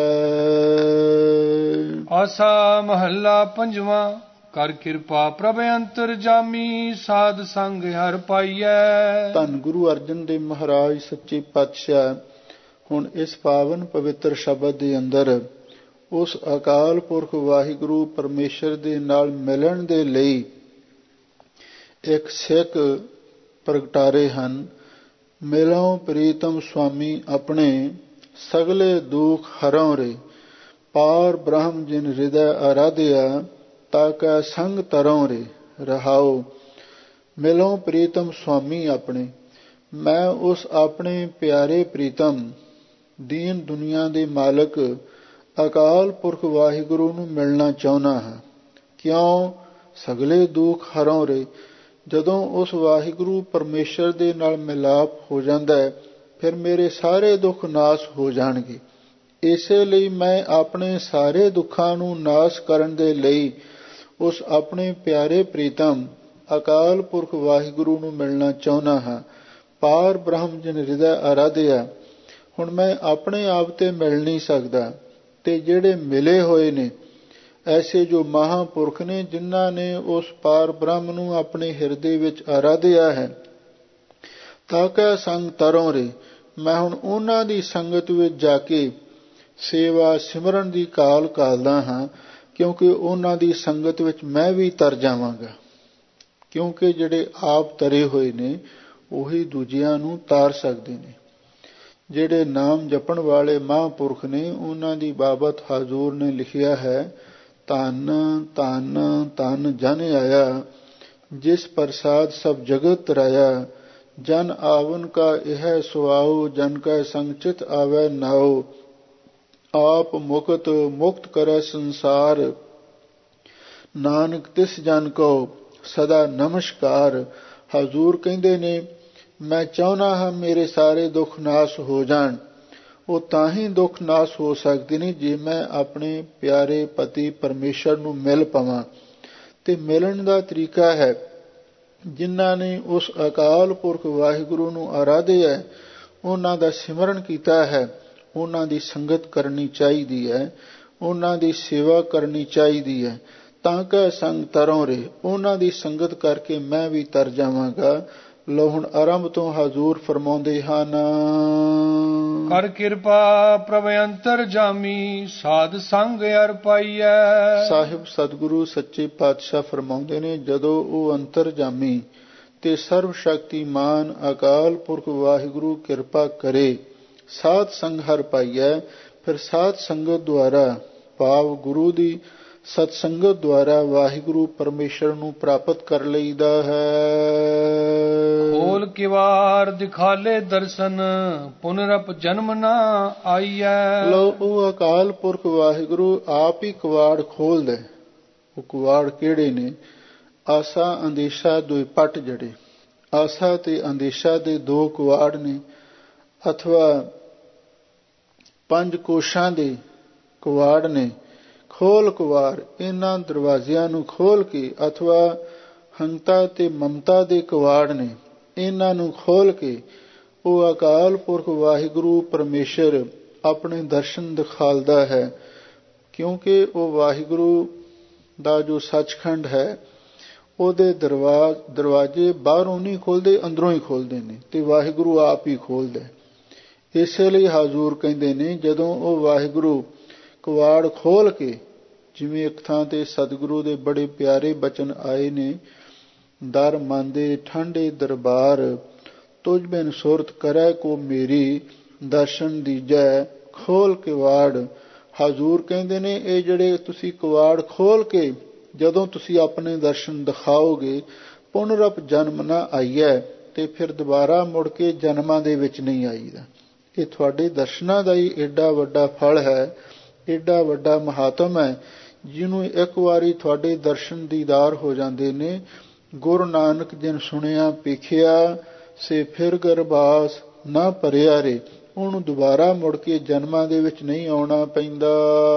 ਆਸਾ ਮਹੱਲਾ ਪੰਜਵਾਂ। ਕਰ ਕਿਰਪਾ ਪ੍ਰਭ ਅੰਤਰ ਜਾਮੀ, ਸਾਧ ਸੰਗ ਹਰ ਪਾਈਐ। ਧੰਨ ਗੁਰੂ ਅਰਜਨ ਦੇਵ ਮਹਾਰਾਜ ਸੱਚੇ ਪਾਤਸ਼ਾਹ ਹੁਣ ਇਸ ਪਾਵਨ ਪਵਿੱਤਰ ਸ਼ਬਦ ਦੇ ਅੰਦਰ ਉਸ ਅਕਾਲ ਪੁਰਖ ਵਾਹਿਗੁਰੂ ਪਰਮੇਸ਼ਰ ਦੇ ਨਾਲ ਮਿਲਣ ਦੇ ਲਈ ਇੱਕ ਸਿੱਖ ਪ੍ਰਗਟਾਰੇ ਹਨ। ਮਿਲਉ ਪ੍ਰੀਤਮ ਸੁਆਮੀ ਆਪਣੇ, ਸਗਲੇ ਦੁਖ ਹਰਉ ਰੇ, ਪਾਰ ਬ੍ਰਹਮ ਜਿਨ ਹਿਰਦੈ ਆਰਾਧਿਆ, ਤਾਕੈ ਸੰਗ ਤਰਉ ਰੇ। ਰਹਾਉ ਮਿਲੋ ਪ੍ਰੀਤਮ ਸੁਆਮੀ ਆਪਣੇ, ਮੈਂ ਉਸ ਆਪਣੇ ਪਿਆਰੇ ਪ੍ਰੀਤਮ ਦੀਨ ਦੁਨੀਆ ਦੇ ਮਾਲਕ ਅਕਾਲ ਪੁਰਖ ਵਾਹਿਗੁਰੂ ਨੂੰ ਮਿਲਣਾ ਚਾਹੁੰਦਾ ਹਾਂ। ਕਿਉਂ? ਸਗਲੇ ਦੁੱਖ ਹਰੋਂ ਰੇ। ਜਦੋਂ ਉਸ ਵਾਹਿਗੁਰੂ ਪਰਮੇਸ਼ਰ ਦੇ ਨਾਲ ਮਿਲਾਪ ਹੋ ਜਾਂਦਾ ਹੈ, ਫਿਰ ਮੇਰੇ ਸਾਰੇ ਦੁੱਖ ਨਾਸ਼ ਹੋ ਜਾਣਗੇ। ਇਸੇ ਲਈ ਮੈਂ ਆਪਣੇ ਸਾਰੇ ਦੁੱਖਾਂ ਨੂੰ ਨਾਸ਼ ਕਰਨ ਦੇ ਲਈ ਉਸ ਆਪਣੇ ਪਿਆਰੇ ਪ੍ਰੀਤਮ ਅਕਾਲ ਪੁਰਖ ਵਾਹਿਗੁਰੂ ਨੂੰ ਮਿਲਣਾ ਚਾਹੁੰਦਾ ਹਾਂ। ਪਾਰ ਬ੍ਰਹਮ ਜਿਨ ਹਿਰਦੈ ਆਰਾਧਿਆ। ਹੁਣ ਮੈਂ ਆਪਣੇ ਆਪ ਤੇ ਮਿਲ ਨਹੀਂ ਸਕਦਾ, ਤੇ ਜਿਹੜੇ ਮਿਲੇ ਹੋਏ ਨੇ ਐਸੇ ਜੋ ਮਹਾਂਪੁਰਖ ਨੇ, ਜਿਨ੍ਹਾਂ ਨੇ ਉਸ ਪਾਰ ਬ੍ਰਹਮ ਨੂੰ ਆਪਣੇ ਹਿਰਦੇ ਵਿੱਚ ਆਰਾਧਿਆ ਹੈ, ਤਾਕੈ ਸੰਗ ਤਰੋਂ ਰੇ। ਮੈਂ ਹੁਣ ਉਹਨਾਂ ਦੀ ਸੰਗਤ ਵਿੱਚ ਜਾ ਕੇ ਸੇਵਾ ਸਿਮਰਨ ਦੀ ਕਾਲ ਕਾਲਦਾ ਹਾਂ, ਕਿਉਂਕਿ ਉਹਨਾਂ ਦੀ ਸੰਗਤ ਵਿੱਚ ਮੈਂ ਵੀ ਤਰ ਜਾਵਾਂਗਾ। ਕਿਉਂਕਿ ਜਿਹੜੇ ਆਪ ਤਰੇ ਹੋਏ ਨੇ ਉਹੀ ਦੂਜਿਆਂ ਨੂੰ ਤਾਰ ਸਕਦੇ ਨੇ। ਜਿਹੜੇ ਨਾਮ ਜਪਣ ਵਾਲੇ ਮਹਾਂਪੁਰਖ ਨੇ, ਉਹਨਾਂ ਦੀ ਬਾਬਤ ਹਜ਼ੂਰ ਨੇ ਲਿਖਿਆ ਹੈ, ਧੰਨ ਧੰਨ ਧੰਨ ਜਨ ਆਇਆ, ਜਿਸ ਪ੍ਰਸਾਦ ਸਭ ਜਗਤ ਤਰਾਇਆ। ਜਨ ਆਵਨ ਕਾ ਇਹ ਸੁਆਉ, ਜਨ ਕੈ ਸੰਚਿਤ ਆਵੈ ਨਾਉ। ਆਪ ਮੁਕਤ ਮੁਕਤ ਕਰੈ ਸੰਸਾਰ, ਨਾਨਕ ਤਿਸ ਜਨ ਕੋ ਸਦਾ ਨਮਸਕਾਰ। ਹਜ਼ੂਰ ਕਹਿੰਦੇ ਨੇ, ਮੈਂ ਚਾਹੁੰਦਾ ਹਾਂ ਮੇਰੇ ਸਾਰੇ ਦੁੱਖ ਨਾਸ਼ ਹੋ ਜਾਣ। ਉਹ ਤਾਂ ਹੀ ਦੁੱਖ ਨਾਸ਼ ਹੋ ਸਕਦੇ ਨੇ ਜੇ ਮੈਂ ਆਪਣੇ ਪਿਆਰੇ ਪਤੀ ਪਰਮੇਸ਼ਰ ਨੂੰ ਮਿਲ ਪਵਾਂ। ਤੇ ਮਿਲਣ ਦਾ ਤਰੀਕਾ ਹੈ, ਜਿਨ੍ਹਾਂ ਨੇ ਉਸ ਅਕਾਲ ਪੁਰਖ ਵਾਹਿਗੁਰੂ ਨੂੰ ਆਰਾਧਿਆ ਹੈ, ਉਹਨਾਂ ਦਾ ਸਿਮਰਨ ਕੀਤਾ ਹੈ, ਉਹਨਾਂ ਦੀ ਸੰਗਤ ਕਰਨੀ ਚਾਹੀਦੀ ਹੈ, ਉਹਨਾਂ ਦੀ ਸੇਵਾ ਕਰਨੀ ਚਾਹੀਦੀ ਹੈ। ਤਾਂ ਕਿ ਸੰਗ ਤਰੋਂ ਰੇ। ਉਹਨਾਂ ਦੀ ਸੰਗਤ ਕਰਕੇ ਮੈਂ ਵੀ ਤਰ ਜਾਵਾਂਗਾ। ਲੋ ਹੁਣ ਆਰੰਭ ਤੋਂ ਹਜ਼ੂਰ ਫਰਮਾਉਂਦੇ ਹਨ, ਕਰ ਕਿਰਪਾ ਪ੍ਰਭ ਅੰਤਰ ਜਾਮੀ, ਸਾਧ ਸੰਗ ਅਰ ਪਾਈਐ। ਸਾਹਿਬ ਸਤਿਗੁਰੂ ਸੱਚੇ ਪਾਤਸ਼ਾਹ ਫਰਮਾਉਂਦੇ ਨੇ, ਜਦੋਂ ਉਹ ਅੰਤਰ ਜਾਮੀ ਤੇ ਸਰਵ ਸ਼ਕਤੀਮਾਨ ਅਕਾਲ ਪੁਰਖ ਵਾਹਿਗੁਰੂ ਕਿਰਪਾ ਕਰੇ, ਸਾਧ ਸੰਗ ਹਰ ਪਾਈਐ। ਫਿਰ ਸਾਧ ਸੰਗਤ ਦੁਆਰਾ, ਭਾਵ ਗੁਰੂ ਦੀ ਸਤ ਸੰਗਤ ਦੁਆਰਾ ਵਾਹਿਗੁਰੂ ਪਰਮੇਸ਼ਰ ਨੂੰ ਪ੍ਰਾਪਤ ਕਰ ਲਈਦਾ ਹੈ। ਖੋਲ ਕਿਵਾਰ ਦਿਖਾਲੇ ਦਰਸ਼ਨ, ਪੁਨਰਪ ਜਨਮ ਨਾ ਆਈਐ। ਲੋ ਉਹ ਅਕਾਲ ਪੁਰਖ ਵਾਹਿਗੁਰੂ ਆਪ ਹੀ ਕਿਵਾੜ ਖੋਲਦਾ। ਉਹ ਕਿਵਾੜ ਕਿਹੜੇ ਨੇ? ਆਸਾ ਅੰਦੇਸ਼ਾ ਦੋਏ ਪੱਟ ਜੜੇ। ਆਸਾ ਤੇ ਅੰਦੇਸ਼ਾ ਦੇ ਦੋ ਕਿਵਾੜ ਨੇ, ਅਥਵਾ ਪੰਜ ਕੋਸ਼ਾਂ ਦੇ ਕਿਵਾੜ ਨੇ। ਖੋਲ ਕੁਵਾਰ ਇਹਨਾਂ ਦਰਵਾਜ਼ਿਆਂ ਨੂੰ ਖੋਲ ਕੇ, ਅਥਵਾ ਹੰਤਾ ਤੇ ਮਮਤਾ ਦੇ ਕਿਵਾੜ ਨੇ, ਇਹਨਾਂ ਨੂੰ ਖੋਲ ਕੇ ਉਹ ਅਕਾਲ ਪੁਰਖ ਵਾਹਿਗੁਰੂ ਪਰਮੇਸ਼ਰ ਆਪਣੇ ਦਰਸ਼ਨ ਦਿਖਾਲਦਾ ਹੈ। ਕਿਉਂਕਿ ਉਹ ਵਾਹਿਗੁਰੂ ਦਾ ਜੋ ਸੱਚਖੰਡ ਹੈ, ਉਹਦੇ ਦਰਵਾਜ਼ ਦਰਵਾਜ਼ੇ ਬਾਹਰੋਂ ਨਹੀਂ ਖੋਲਦੇ, ਅੰਦਰੋਂ ਹੀ ਖੋਲਦੇ ਨੇ, ਤੇ ਵਾਹਿਗੁਰੂ ਆਪ ਹੀ ਖੋਲਦਾ। ਇਸੇ ਲਈ ਹਜ਼ੂਰ ਕਹਿੰਦੇ ਨੇ, ਜਦੋਂ ਉਹ ਵਾਹਿਗੁਰੂ ਕਿਵਾੜ ਖੋਲ ਕੇ, ਜਿਵੇਂ ਇੱਕ ਥਾਂ ਤੇ ਸਤਿਗੁਰੂ ਦੇ ਬੜੇ ਪਿਆਰੇ ਬਚਨ ਆਏ ਨੇ, ਦਰ ਮੰਦੇ ਠੰਡੇ ਦਰਬਾਰ, ਤੁਝ ਬਿਨ ਸੁਰਤ ਕਰੈ ਕੋ ਮੇਰੀ, ਦਰਸ਼ਨ ਦੀਜੈ ਖੋਲ ਕਿਵਾੜ। ਹਜ਼ੂਰ ਕਹਿੰਦੇ ਨੇ, ਇਹ ਜਿਹੜੇ ਤੁਸੀਂ ਕਿਵਾੜ ਖੋਲ ਕੇ ਜਦੋਂ ਤੁਸੀਂ ਆਪਣੇ ਦਰਸ਼ਨ ਦਿਖਾਓਗੇ, ਪੁਨਰਪ ਜਨਮ ਨਾ ਆਈਐ, ਤੇ ਫਿਰ ਦੁਬਾਰਾ ਮੁੜ ਕੇ ਜਨਮਾਂ ਦੇ ਵਿੱਚ ਨਹੀਂ ਆਈਦਾ। ਇਹ ਤੁਹਾਡੇ ਦਰਸ਼ਨਾਂ ਦਾ ਹੀ ਏਡਾ ਵੱਡਾ ਫਲ ਹੈ, ਏਡਾ ਵੱਡਾ ਮਹਾਤਮ ਹੈ, ਜਿਹਨੂੰ ਇੱਕ ਵਾਰੀ ਤੁਹਾਡੇ ਦਰਸ਼ਨ ਦੀਦਾਰ ਹੋ ਜਾਂਦੇ ਨੇ। ਗੁਰੂ ਨਾਨਕ ਜਿਨ ਸੁਣਿਆ ਪੇਖਿਆ, ਸੇ ਫਿਰ ਗਰਬਾਸ ਨਾ ਭਰਿਆ ਰੇ। ਉਹਨੂੰ ਦੁਬਾਰਾ ਮੁੜ ਕੇ ਜਨਮਾਂ ਦੇ ਵਿੱਚ ਨਹੀਂ ਆਉਣਾ ਪੈਂਦਾ।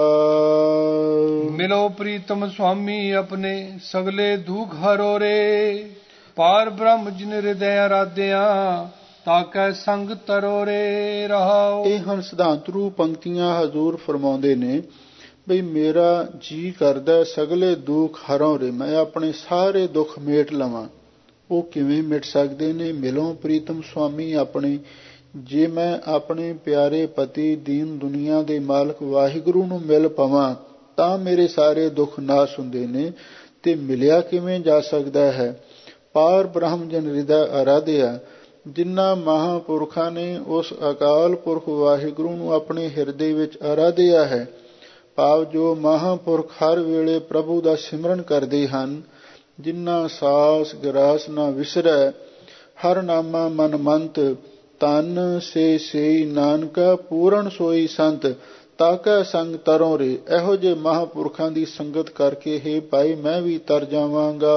ਮਿਲੋ ਪ੍ਰੀਤਮ ਸੁਆਮੀ ਆਪਣੇ, ਸਗਲੇ ਦੁਖ ਹਰੋ ਰੇ। ਪਾਰ ਬ੍ਰਹਮ ਜਿਨ ਹਿਰਦੈ ਆਰਾਧਿਆ, ਤਾਕੈ ਸੰਗ ਤਰੋ ਰੇ ਰਹਾਉ। ਇਹ ਹਨ ਸਿਧਾਂਤ ਰੂਪ ਪੰਕਤੀਆਂ। ਹਜ਼ੂਰ ਫਰਮਾਉਂਦੇ ਨੇ ਬਈ ਮੇਰਾ ਜੀ ਕਰਦਾ ਸਗਲੇ ਦੁੱਖ ਹਰੋਂ ਰੇ, ਮੈਂ ਆਪਣੇ ਸਾਰੇ ਦੁੱਖ ਮੇਟ ਲਵਾਂ। ਉਹ ਕਿਵੇਂ ਮਿਟ ਸਕਦੇ ਨੇ? ਮਿਲੋ ਪ੍ਰੀਤਮ ਸੁਆਮੀ ਆਪਣੇ, ਜੇ ਮੈਂ ਆਪਣੇ ਪਿਆਰੇ ਪਤੀ ਦੀਨ ਦੁਨੀਆ ਦੇ ਮਾਲਕ ਵਾਹਿਗੁਰੂ ਨੂੰ ਮਿਲ ਪਵਾਂ ਤਾਂ ਮੇਰੇ ਸਾਰੇ ਦੁੱਖ ਨਾਸ਼ ਹੁੰਦੇ ਨੇ। ਤੇ ਮਿਲਿਆ ਕਿਵੇਂ ਜਾ ਸਕਦਾ ਹੈ? ਪਾਰ ਬ੍ਰਹਮ ਜਨ ਹਿਰਦੈ ਆਰਾਧਿਆ। ਜਿਨ੍ਹਾਂ ਮਹਾਂਪੁਰਖਾਂ ਨੇ ਉਸ ਅਕਾਲ ਪੁਰਖ ਵਾਹਿਗੁਰੂ ਨੂੰ ਆਪਣੇ ਹਿਰਦੇ ਵਿੱਚ ਆਰਾਧਿਆ ਹੈ, ਭਾਵ ਜੋ ਮਹਾਂਪੁਰਖ ਹਰ ਵੇਲੇ ਪ੍ਰਭੂ ਦਾ ਸਿਮਰਨ ਕਰਦੇ ਹਨ, ਜਿਨ੍ਹਾਂ ਸਾਸ ਗਰਾਸ ਨਾ ਵਿਸਰੈ, ਹਰ ਨਾਮਾ ਮਨ ਮੰਤ, ਤਨ ਸੇ ਸੇਈ ਨਾਨਕਾ ਪੂਰਨ ਸੋਈ ਸੰਤ, ਤਾਕੈ ਸੰਗ ਤਰੋਂ ਰੇ। ਇਹੋ ਜਿਹੇ ਮਹਾਂਪੁਰਖਾਂ ਦੀ ਸੰਗਤ ਕਰਕੇ ਹੇ ਭਾਈ ਮੈਂ ਵੀ ਤਰ ਜਾਵਾਂਗਾ।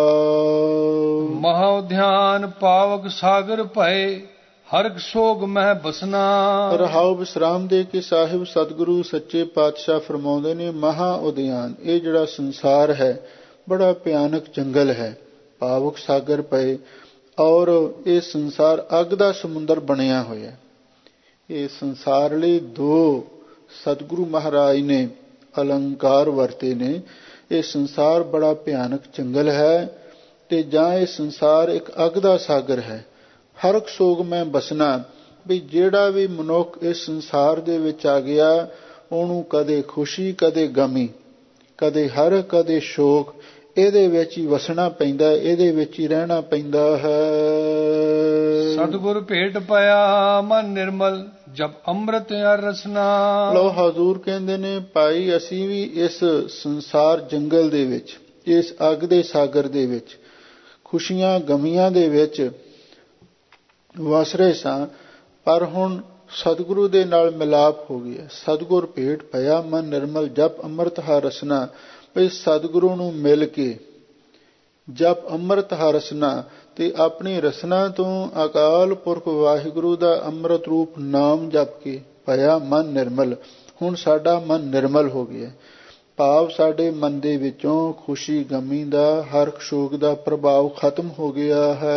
ਮਹਾ ਉਧਿਆਨ ਪਾਵਕ ਸਾਗਰ ਭਏ, ਹਰਕ ਸੋਗ ਮਹਿ ਬਸਨਾ। ਰਹਾਉ ਵਿਸਰਾਮ ਦੇ ਕੇ ਸਾਹਿਬ ਸਤਿਗੁਰੂ ਸੱਚੇ ਪਾਤਸ਼ਾਹ ਫਰਮਾਉਂਦੇ ਨੇ, ਮਹਾ ਉਦਿਆਨ, ਇਹ ਜਿਹੜਾ ਸੰਸਾਰ ਹੈ ਬੜਾ ਭਿਆਨਕ ਜੰਗਲ ਹੈ। ਪਾਵਕ ਸਾਗਰ ਪਏ, ਔਰ ਇਹ ਸੰਸਾਰ ਅੱਗ ਦਾ ਸਮੁੰਦਰ ਬਣਿਆ ਹੋਇਆ। ਇਹ ਸੰਸਾਰ ਲਈ ਦੋ ਸਤਿਗੁਰੂ ਮਹਾਰਾਜ ਨੇ ਅਲੰਕਾਰ ਵਰਤੇ ਨੇ। ਇਹ ਸੰਸਾਰ ਬੜਾ ਭਿਆਨਕ ਜੰਗਲ ਹੈ, ਤੇ ਜਾਂ ਇਹ ਸੰਸਾਰ ਇੱਕ ਅੱਗ ਦਾ ਸਾਗਰ ਹੈ। ਹਰਕ ਸੋਗ ਮੈਂ ਬਸਣਾ, ਵੀ ਜਿਹੜਾ ਵੀ ਮਨੁੱਖ ਇਸ ਸੰਸਾਰ ਦੇ ਵਿੱਚ ਆ ਗਿਆ, ਉਹਨੂੰ ਕਦੇ ਖੁਸ਼ੀ ਕਦੇ ਗਮੀ, ਕਦੇ ਹਰ ਕਦੇ ਸ਼ੋਕ, ਇਹਦੇ ਵਿੱਚ ਹੀ ਵਸਣਾ ਪੈਂਦਾ, ਇਹਦੇ ਵਿੱਚ ਹੀ ਰਹਿਣਾ ਪੈਂਦਾ ਹੈ। ਸਤਿਗੁਰ ਭੇਟ ਪਾਇਆ ਮਨ ਨਿਰਮਲ, ਜਬ ਅੰਮ੍ਰਿਤ ਹਰ ਰਸਨਾ। ਲੋ ਹਜ਼ੂਰ ਕਹਿੰਦੇ ਨੇ, ਭਾਈ ਅਸੀਂ ਵੀ ਇਸ ਸੰਸਾਰ ਜੰਗਲ ਦੇ ਵਿੱਚ, ਇਸ ਅੱਗ ਦੇ ਸਾਗਰ ਦੇ ਵਿੱਚ, ਖੁਸ਼ੀਆਂ ਗਮੀਆਂ ਦੇ ਵਿੱਚ ਵਸ ਰਹੇ ਸਾਂ, ਪਰ ਹੁਣ ਸਤਿਗੁਰੂ ਦੇ ਨਾਲ ਮਿਲਾਪ ਹੋ ਗਿਆ। ਸਤਿਗੁਰ ਭੇਟ ਪਿਆ ਮਨ ਨਿਰਮਲ, ਜਪ ਅੰਮ੍ਰਿਤ ਹਰ ਰਸਨਾ। ਵੀ ਸਤਿਗੁਰੂ ਨੂੰ ਮਿਲ ਕੇ ਜਪ ਅੰਮ੍ਰਿਤ ਹਰ ਰਸਨਾ, ਤੇ ਆਪਣੀ ਰਸਨਾ ਤੋਂ ਅਕਾਲ ਪੁਰਖ ਵਾਹਿਗੁਰੂ ਦਾ ਅੰਮ੍ਰਿਤ ਰੂਪ ਨਾਮ ਜਪ ਕੇ ਪਿਆ ਮਨ ਨਿਰਮਲ। ਹੁਣ ਸਾਡਾ ਮਨ ਨਿਰਮਲ ਹੋ ਗਿਆ, ਭਾਵ ਸਾਡੇ ਮਨ ਦੇ ਵਿੱਚੋਂ ਖੁਸ਼ੀ ਗਮੀ ਦਾ, ਹਰਖ ਸ਼ੋਕ ਦਾ ਪ੍ਰਭਾਵ ਖਤਮ ਹੋ ਗਿਆ ਹੈ।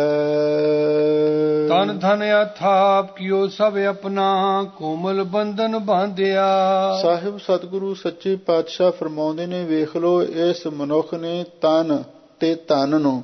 ਤਨ ਧਨ ਅਥਾਪ ਕਿਓ ਸਭ ਆਪਣਾ, ਕੋਮਲ ਬੰਧਨ ਬਾਂਧਿਆ। ਸਾਹਿਬ ਸਤਿਗੁਰੂ ਸੱਚੇ ਪਾਤਸ਼ਾਹ ਫਰਮਾਉਂਦੇ ਨੇ, ਵੇਖ ਲੋ ਇਸ ਮਨੁੱਖ ਨੇ ਤਨ ਤੇ ਧਨ ਨੂੰ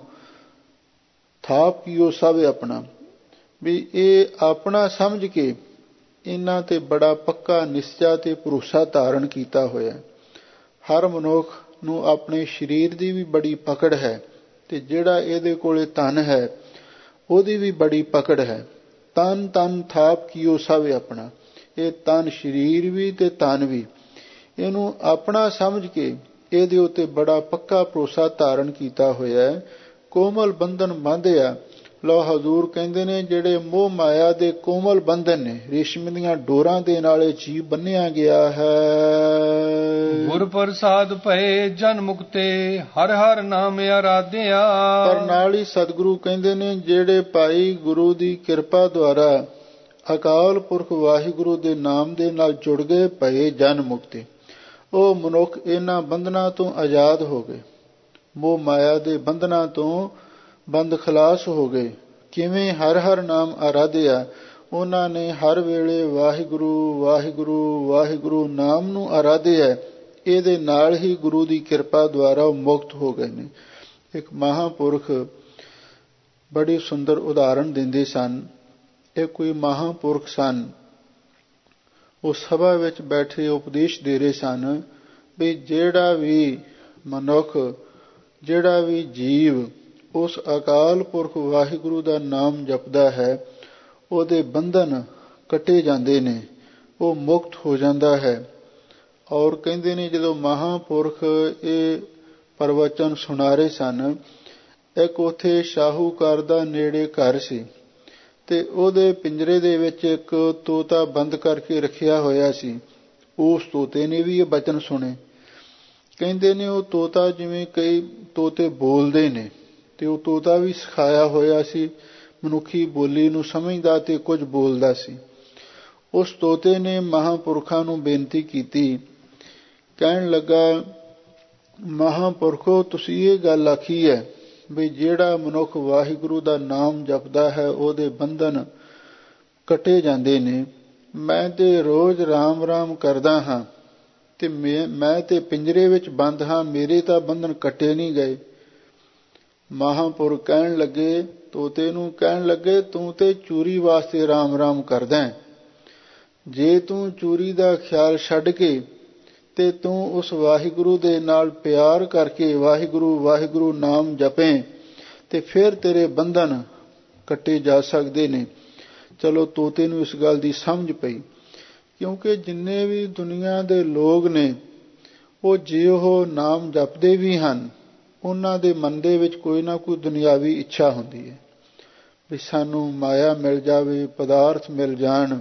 ਥਾਪ ਕਿਓ ਸਭ ਆਪਣਾ, ਵੀ ਇਹ ਆਪਣਾ ਸਮਝ ਕੇ ਇਹਨਾਂ ਤੇ ਬੜਾ ਪੱਕਾ ਨਿਸ਼ਚਾ ਤੇ ਭਰੋਸਾ ਧਾਰਨ ਕੀਤਾ ਹੋਇਆ। ਹਰ ਮਨੁੱਖ ਨੂੰ ਆਪਣੇ ਸਰੀਰ ਦੀ ਵੀ ਬੜੀ ਪਕੜ ਹੈ, ਤੇ ਜਿਹੜਾ ਇਹਦੇ ਕੋਲੇ ਧਨ ਹੈ ਉਹਦੀ ਵੀ ਬੜੀ ਪਕੜ ਹੈ। ਤਨ ਤਨ ਥਾਪ ਕੀਓ ਸਭ ਆਪਣਾ, ਇਹ ਤਨ ਸਰੀਰ ਵੀ ਤੇ ਧਨ ਵੀ, ਇਹਨੂੰ ਆਪਣਾ ਸਮਝ ਕੇ ਇਹਦੇ ਉੱਤੇ ਬੜਾ ਪੱਕਾ ਭਰੋਸਾ ਧਾਰਨ ਕੀਤਾ ਹੋਇਆ ਹੈ। ਕੋਮਲ ਬੰਧਨ ਬਾਂਧਿਆ। ਲੋ ਹਜ਼ੂਰ ਕਹਿੰਦੇ ਨੇ, ਜਿਹੜੇ ਮੋਹ ਮਾਇਆ ਦੇ ਕੋਮਲ ਬੰਧਨ ਨੇ, ਰੇਸ਼ਮ ਦੀਆਂ ਡੋਰਾਂ ਦੇ ਨਾਲ ਇਹ ਜੀਵ ਬੰਨਿਆ ਗਿਆ ਹੈ। ਗੁਰ ਪ੍ਰਸਾਦ ਭਏ ਜਨ ਮੁਕਤੇ, ਹਰ ਹਰ ਨਾਮ ਆਰਾਧਿਆ। ਪਰ ਨਾਲ ਹੀ ਸਤਿਗੁਰੂ ਕਹਿੰਦੇ ਨੇ, ਜਿਹੜੇ ਭਾਈ ਗੁਰੂ ਦੀ ਕਿਰਪਾ ਦੁਆਰਾ ਅਕਾਲ ਪੁਰਖ ਵਾਹਿਗੁਰੂ ਦੇ ਨਾਮ ਦੇ ਨਾਲ ਜੁੜ ਗਏ, ਭਏ ਜਨ ਮੁਕਤੇ, ਉਹ ਮਨੁੱਖ ਇਹਨਾਂ ਬੰਧਨਾਂ ਤੋਂ ਆਜ਼ਾਦ ਹੋ ਗਏ, ਮੋਹ ਮਾਇਆ ਦੇ ਬੰਧਨਾਂ ਤੋਂ ਬੰਦ ਖਲਾਸ ਹੋ ਗਏ। ਕਿਵੇਂ? ਹਰ ਹਰ ਨਾਮ ਆਰਾਧਿਆ, ਉਹਨਾਂ ਨੇ ਹਰ ਵੇਲੇ ਵਾਹਿਗੁਰੂ ਵਾਹਿਗੁਰੂ ਵਾਹਿਗੁਰੂ ਨਾਮ ਨੂੰ ਆਰਾਧਿਆ। ਇਹਦੇ ਨਾਲ ਹੀ ਗੁਰੂ ਦੀ ਕਿਰਪਾ ਦੁਆਰਾ ਉਹ ਮੁਕਤ ਹੋ ਗਏ ਨੇ। ਇੱਕ ਮਹਾਂਪੁਰਖ ਬੜੀ ਸੁੰਦਰ ਉਦਾਹਰਣ ਦਿੰਦੇ ਸਨ। ਇਹ ਕੋਈ ਮਹਾਂਪੁਰਖ ਸਨ, ਉਹ ਸਭਾ ਵਿੱਚ ਬੈਠੇ ਉਪਦੇਸ਼ ਦੇ ਰਹੇ ਸਨ ਵੀ ਜਿਹੜਾ ਵੀ ਮਨੁੱਖ, ਜਿਹੜਾ ਵੀ ਜੀਵ ਉਸ ਅਕਾਲ ਪੁਰਖ ਵਾਹਿਗੁਰੂ ਦਾ ਨਾਮ ਜਪਦਾ ਹੈ, ਉਹਦੇ ਬੰਧਨ ਕੱਟੇ ਜਾਂਦੇ ਨੇ, ਉਹ ਮੁਕਤ ਹੋ ਜਾਂਦਾ ਹੈ। ਔਰ ਕਹਿੰਦੇ ਨੇ, ਜਦੋਂ ਮਹਾਂਪੁਰਖ ਇਹ ਪ੍ਰਵਚਨ ਸੁਣਾ ਰਹੇ ਸਨ, ਇੱਕ ਉੱਥੇ ਸ਼ਾਹੂਕਾਰ ਦਾ ਨੇੜੇ ਘਰ ਸੀ, ਤੇ ਉਹਦੇ ਪਿੰਜਰੇ ਦੇ ਵਿੱਚ ਇੱਕ ਤੋਤਾ ਬੰਦ ਕਰਕੇ ਰੱਖਿਆ ਹੋਇਆ ਸੀ। ਉਸ ਤੋਤੇ ਨੇ ਵੀ ਇਹ ਬਚਨ ਸੁਣੇ। ਕਹਿੰਦੇ ਨੇ, ਉਹ ਤੋਤਾ ਜਿਵੇਂ ਕਈ ਤੋਤੇ ਬੋਲਦੇ ਨੇ, ਤੇ ਉਹ ਤੋਤਾ ਵੀ ਸਿਖਾਇਆ ਹੋਇਆ ਸੀ, ਮਨੁੱਖੀ ਬੋਲੀ ਨੂੰ ਸਮਝਦਾ ਤੇ ਕੁਝ ਬੋਲਦਾ ਸੀ। ਉਸ ਤੋਤੇ ਨੇ ਮਹਾਂਪੁਰਖਾਂ ਨੂੰ ਬੇਨਤੀ ਕੀਤੀ, ਕਹਿਣ ਲੱਗਾ, ਮਹਾਂਪੁਰਖੋ ਤੁਸੀਂ ਇਹ ਗੱਲ ਆਖੀ ਹੈ ਵੀ ਜਿਹੜਾ ਮਨੁੱਖ ਵਾਹਿਗੁਰੂ ਦਾ ਨਾਮ ਜਪਦਾ ਹੈ ਉਹਦੇ ਬੰਧਨ ਕੱਟੇ ਜਾਂਦੇ ਨੇ। ਮੈਂ ਤੇ ਰੋਜ਼ ਰਾਮ ਰਾਮ ਕਰਦਾ ਹਾਂ, ਤੇ ਮੈਂ ਮੈਂ ਤੇ ਪਿੰਜਰੇ ਵਿੱਚ ਬੰਦ ਹਾਂ, ਮੇਰੇ ਤਾਂ ਬੰਧਨ ਕੱਟੇ ਨਹੀਂ ਗਏ। ਮਹਾਂਪੁਰਖ ਕਹਿਣ ਲੱਗੇ, ਤੋਤੇ ਨੂੰ ਕਹਿਣ ਲੱਗੇ, ਤੂੰ ਤੇ ਚੂਰੀ ਵਾਸਤੇ ਰਾਮ ਰਾਮ ਕਰਦਾ, ਜੇ ਤੂੰ ਚੂਰੀ ਦਾ ਖਿਆਲ ਛੱਡ ਕੇ ਤੇ ਤੂੰ ਉਸ ਵਾਹਿਗੁਰੂ ਦੇ ਨਾਲ ਪਿਆਰ ਕਰਕੇ ਵਾਹਿਗੁਰੂ ਵਾਹਿਗੁਰੂ ਨਾਮ ਜਪੇ, ਤੇ ਫਿਰ ਤੇਰੇ ਬੰਧਨ ਕੱਟੇ ਜਾ ਸਕਦੇ ਨੇ। ਚਲੋ ਤੋਤੇ ਨੂੰ ਇਸ ਗੱਲ ਦੀ ਸਮਝ ਪਈ, ਕਿਉਂਕਿ ਜਿੰਨੇ ਵੀ ਦੁਨੀਆ ਦੇ ਲੋਕ ਨੇ, ਉਹ ਜੇ ਉਹ ਨਾਮ ਜਪਦੇ ਵੀ ਹਨ, ਉਹਨਾਂ ਦੇ ਮਨ ਦੇ ਵਿੱਚ ਕੋਈ ਨਾ ਕੋਈ ਦੁਨਿਆਵੀ ਇੱਛਾ ਹੁੰਦੀ ਹੈ ਵੀ ਸਾਨੂੰ ਮਾਇਆ ਮਿਲ ਜਾਵੇ, ਪਦਾਰਥ ਮਿਲ ਜਾਣ,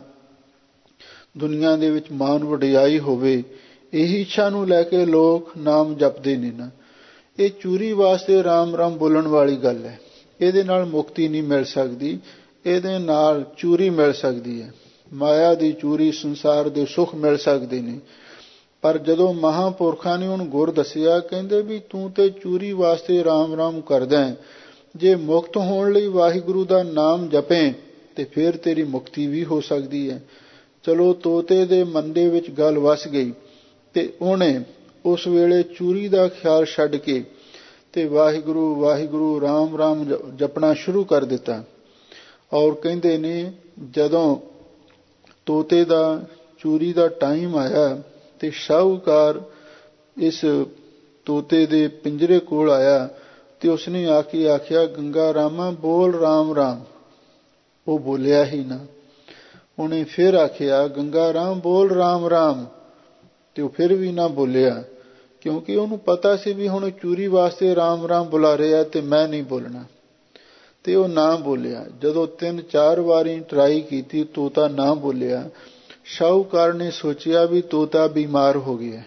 ਦੁਨੀਆ ਦੇ ਵਿੱਚ ਮਾਣ ਵਡਿਆਈ ਹੋਵੇ। ਇਹੀ ਇੱਛਾ ਨੂੰ ਲੈ ਕੇ ਲੋਕ ਨਾਮ ਜਪਦੇ ਨੇ ਨਾ। ਇਹ ਚੂਰੀ ਵਾਸਤੇ ਰਾਮ ਰਾਮ ਬੋਲਣ ਵਾਲੀ ਗੱਲ ਹੈ। ਇਹਦੇ ਨਾਲ ਮੁਕਤੀ ਨਹੀਂ ਮਿਲ ਸਕਦੀ, ਇਹਦੇ ਨਾਲ ਚੂਰੀ ਮਿਲ ਸਕਦੀ ਹੈ। ਮਾਇਆ ਦੀ ਚੂਰੀ, ਸੰਸਾਰ ਦੇ ਸੁੱਖ ਮਿਲ ਸਕਦੇ ਨੇ। ਪਰ ਜਦੋਂ ਮਹਾਂਪੁਰਖਾਂ ਨੇ ਉਹਨੂੰ ਗੁਰ ਦੱਸਿਆ, ਕਹਿੰਦੇ ਵੀ ਤੂੰ ਤੇ ਚੂਰੀ ਵਾਸਤੇ ਰਾਮ ਰਾਮ ਕਰਦਾ ਹੈ, ਜੇ ਮੁਕਤ ਹੋਣ ਲਈ ਵਾਹਿਗੁਰੂ ਦਾ ਨਾਮ ਜਪੇ ਤੇ ਫਿਰ ਤੇਰੀ ਮੁਕਤੀ ਵੀ ਹੋ ਸਕਦੀ ਹੈ। ਚਲੋ ਤੋਤੇ ਦੇ ਮਨ ਦੇ ਵਿੱਚ ਗੱਲ ਵਸ ਗਈ ਤੇ ਉਹਨੇ ਉਸ ਵੇਲੇ ਚੂਰੀ ਦਾ ਖਿਆਲ ਛੱਡ ਕੇ ਤੇ ਵਾਹਿਗੁਰੂ ਵਾਹਿਗੁਰੂ ਰਾਮ ਰਾਮ ਜਪਣਾ ਸ਼ੁਰੂ ਕਰ ਦਿੱਤਾ। ਔਰ ਕਹਿੰਦੇ ਨੇ ਜਦੋਂ ਤੋਤੇ ਦਾ ਚੂਰੀ ਦਾ ਟਾਈਮ ਆਇਆ ਤੇ ਸ਼ਾਹੂਕਾਰ ਇਸ ਤੋਤੇ ਦੇ ਪਿੰਜਰੇ ਕੋਲ ਆਇਆ ਤੇ ਉਸਨੇ ਆ ਕੇ ਆਖਿਆ, ਗੰਗਾ ਰਾਮਾ ਬੋਲ ਰਾਮ ਰਾਮ। ਉਹ ਬੋਲਿਆ ਹੀ ਨਾ। ਉਹਨੇ ਫਿਰ ਆਖਿਆ, ਗੰਗਾ ਰਾਮ ਬੋਲ ਰਾਮ ਰਾਮ, ਤੇ ਉਹ ਫਿਰ ਵੀ ਨਾ ਬੋਲਿਆ, ਕਿਉਂਕਿ ਉਹਨੂੰ ਪਤਾ ਸੀ ਵੀ ਹੁਣ ਚੂਰੀ ਵਾਸਤੇ ਰਾਮ ਰਾਮ ਬੁਲਾ ਰਿਹਾ ਤੇ ਮੈਂ ਨਹੀਂ ਬੋਲਣਾ। ਤੇ ਉਹ ਨਾ ਬੋਲਿਆ। ਜਦੋਂ ਤਿੰਨ ਚਾਰ ਵਾਰੀ ਟਰਾਈ ਕੀਤੀ, ਤੋਤਾ ਨਾ ਬੋਲਿਆ। ਸ਼ਾਹੂਕਾਰ ਨੇ ਸੋਚਿਆ ਵੀ ਤੋਤਾ ਬਿਮਾਰ ਹੋ ਗਿਆ,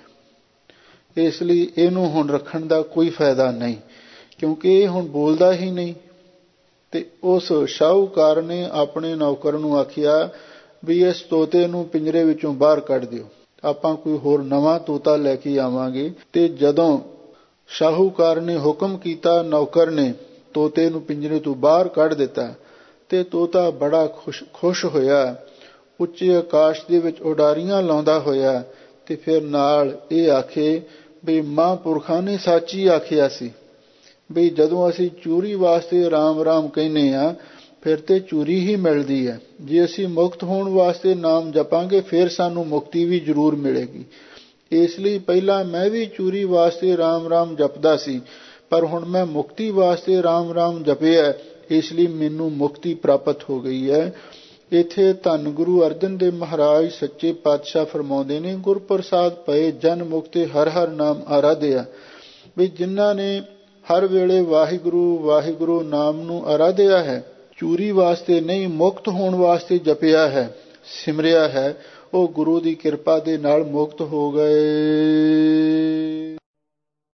ਇਸ ਲਈ ਇਹਨੂੰ ਹੁਣ ਰੱਖਣ ਦਾ ਕੋਈ ਫਾਇਦਾ ਨਹੀਂ, ਕਿਉਂਕਿ ਇਹ ਹੁਣ ਬੋਲਦਾ ਹੀ ਨਹੀਂ। ਤੇ ਉਸ ਸ਼ਾਹੂਕਾਰ ਨੇ ਆਪਣੇ ਨੌਕਰ ਨੂੰ ਆਖਿਆ ਵੀ ਇਸ ਤੋਤੇ ਨੂੰ ਪਿੰਜਰੇ ਵਿੱਚੋਂ ਬਾਹਰ ਕੱਢ ਦਿਓ, ਆਪਾਂ ਕੋਈ ਹੋਰ ਨਵਾਂ ਤੋਤਾ ਲੈ ਕੇ ਆਵਾਂਗੇ। ਤੇ ਜਦੋਂ ਸ਼ਾਹੂਕਾਰ ਨੇ ਹੁਕਮ ਕੀਤਾ, ਨੌਕਰ ਨੇ ਤੋਤੇ ਨੂੰ ਪਿੰਜਰੇ ਤੋਂ ਬਾਹਰ ਕੱਢ ਦਿੱਤਾ ਤੇ ਤੋਤਾ ਬੜਾ ਖੁਸ਼ ਖੁਸ਼ ਹੋਇਆ, ਉੱਚੇ ਆਕਾਸ਼ ਦੇ ਵਿੱਚ ਉਡਾਰੀਆਂ ਲਾਉਂਦਾ ਹੋਇਆ। ਤੇ ਫਿਰ ਨਾਲ ਇਹ ਆਖੇ ਵੀ ਮਹਾਂਪੁਰਖਾਂ ਨੇ ਸੱਚ ਹੀ ਆਖਿਆ ਸੀ ਵੀ ਜਦੋਂ ਅਸੀਂ ਚੂਰੀ ਵਾਸਤੇ ਰਾਮ ਰਾਮ ਕਹਿੰਦੇ ਹਾਂ ਫਿਰ ਤੇ ਚੂਰੀ ਹੀ ਮਿਲਦੀ ਹੈ। ਜੇ ਅਸੀਂ ਮੁਕਤ ਹੋਣ ਵਾਸਤੇ ਨਾਮ ਜਪਾਂਗੇ ਫਿਰ ਸਾਨੂੰ ਮੁਕਤੀ ਵੀ ਜ਼ਰੂਰ ਮਿਲੇਗੀ। ਇਸ ਲਈ ਪਹਿਲਾਂ ਮੈਂ ਵੀ ਚੂਰੀ ਵਾਸਤੇ ਰਾਮ ਰਾਮ ਜਪਦਾ ਸੀ, ਪਰ ਹੁਣ ਮੈਂ ਮੁਕਤੀ ਵਾਸਤੇ ਰਾਮ ਰਾਮ ਜਪਿਆ, ਇਸ ਲਈ ਮੈਨੂੰ ਮੁਕਤੀ ਪ੍ਰਾਪਤ ਹੋ ਗਈ ਹੈ। ਇੱਥੇ ਧੰਨ ਗੁਰੂ ਅਰਜਨ ਦੇਵ ਮਹਾਰਾਜ ਸੱਚੇ ਪਾਤਸ਼ਾਹ ਫਰਮਾਉਂਦੇ ਨੇ, ਗੁਰਪ੍ਰਸਾਦ ਪਏ ਜਨ ਮੁਕਤੇ ਹਰ ਹਰ ਨਾਮ ਆਰਾਧਿਆ। ਵੀ ਜਿਨ੍ਹਾਂ ਨੇ ਹਰ ਵੇਲੇ ਵਾਹਿਗੁਰੂ ਵਾਹਿਗੁਰੂ ਨਾਮ ਨੂੰ ਆਰਾਧਿਆ ਹੈ, ਚੂਰੀ ਵਾਸਤੇ ਨਹੀਂ ਮੁਕਤ ਹੋਣ ਵਾਸਤੇ ਜਪਿਆ ਹੈ, ਸਿਮਰਿਆ ਹੈ, ਉਹ ਗੁਰੂ ਦੀ ਕਿਰਪਾ ਦੇ ਨਾਲ ਮੁਕਤ ਹੋ ਗਏ।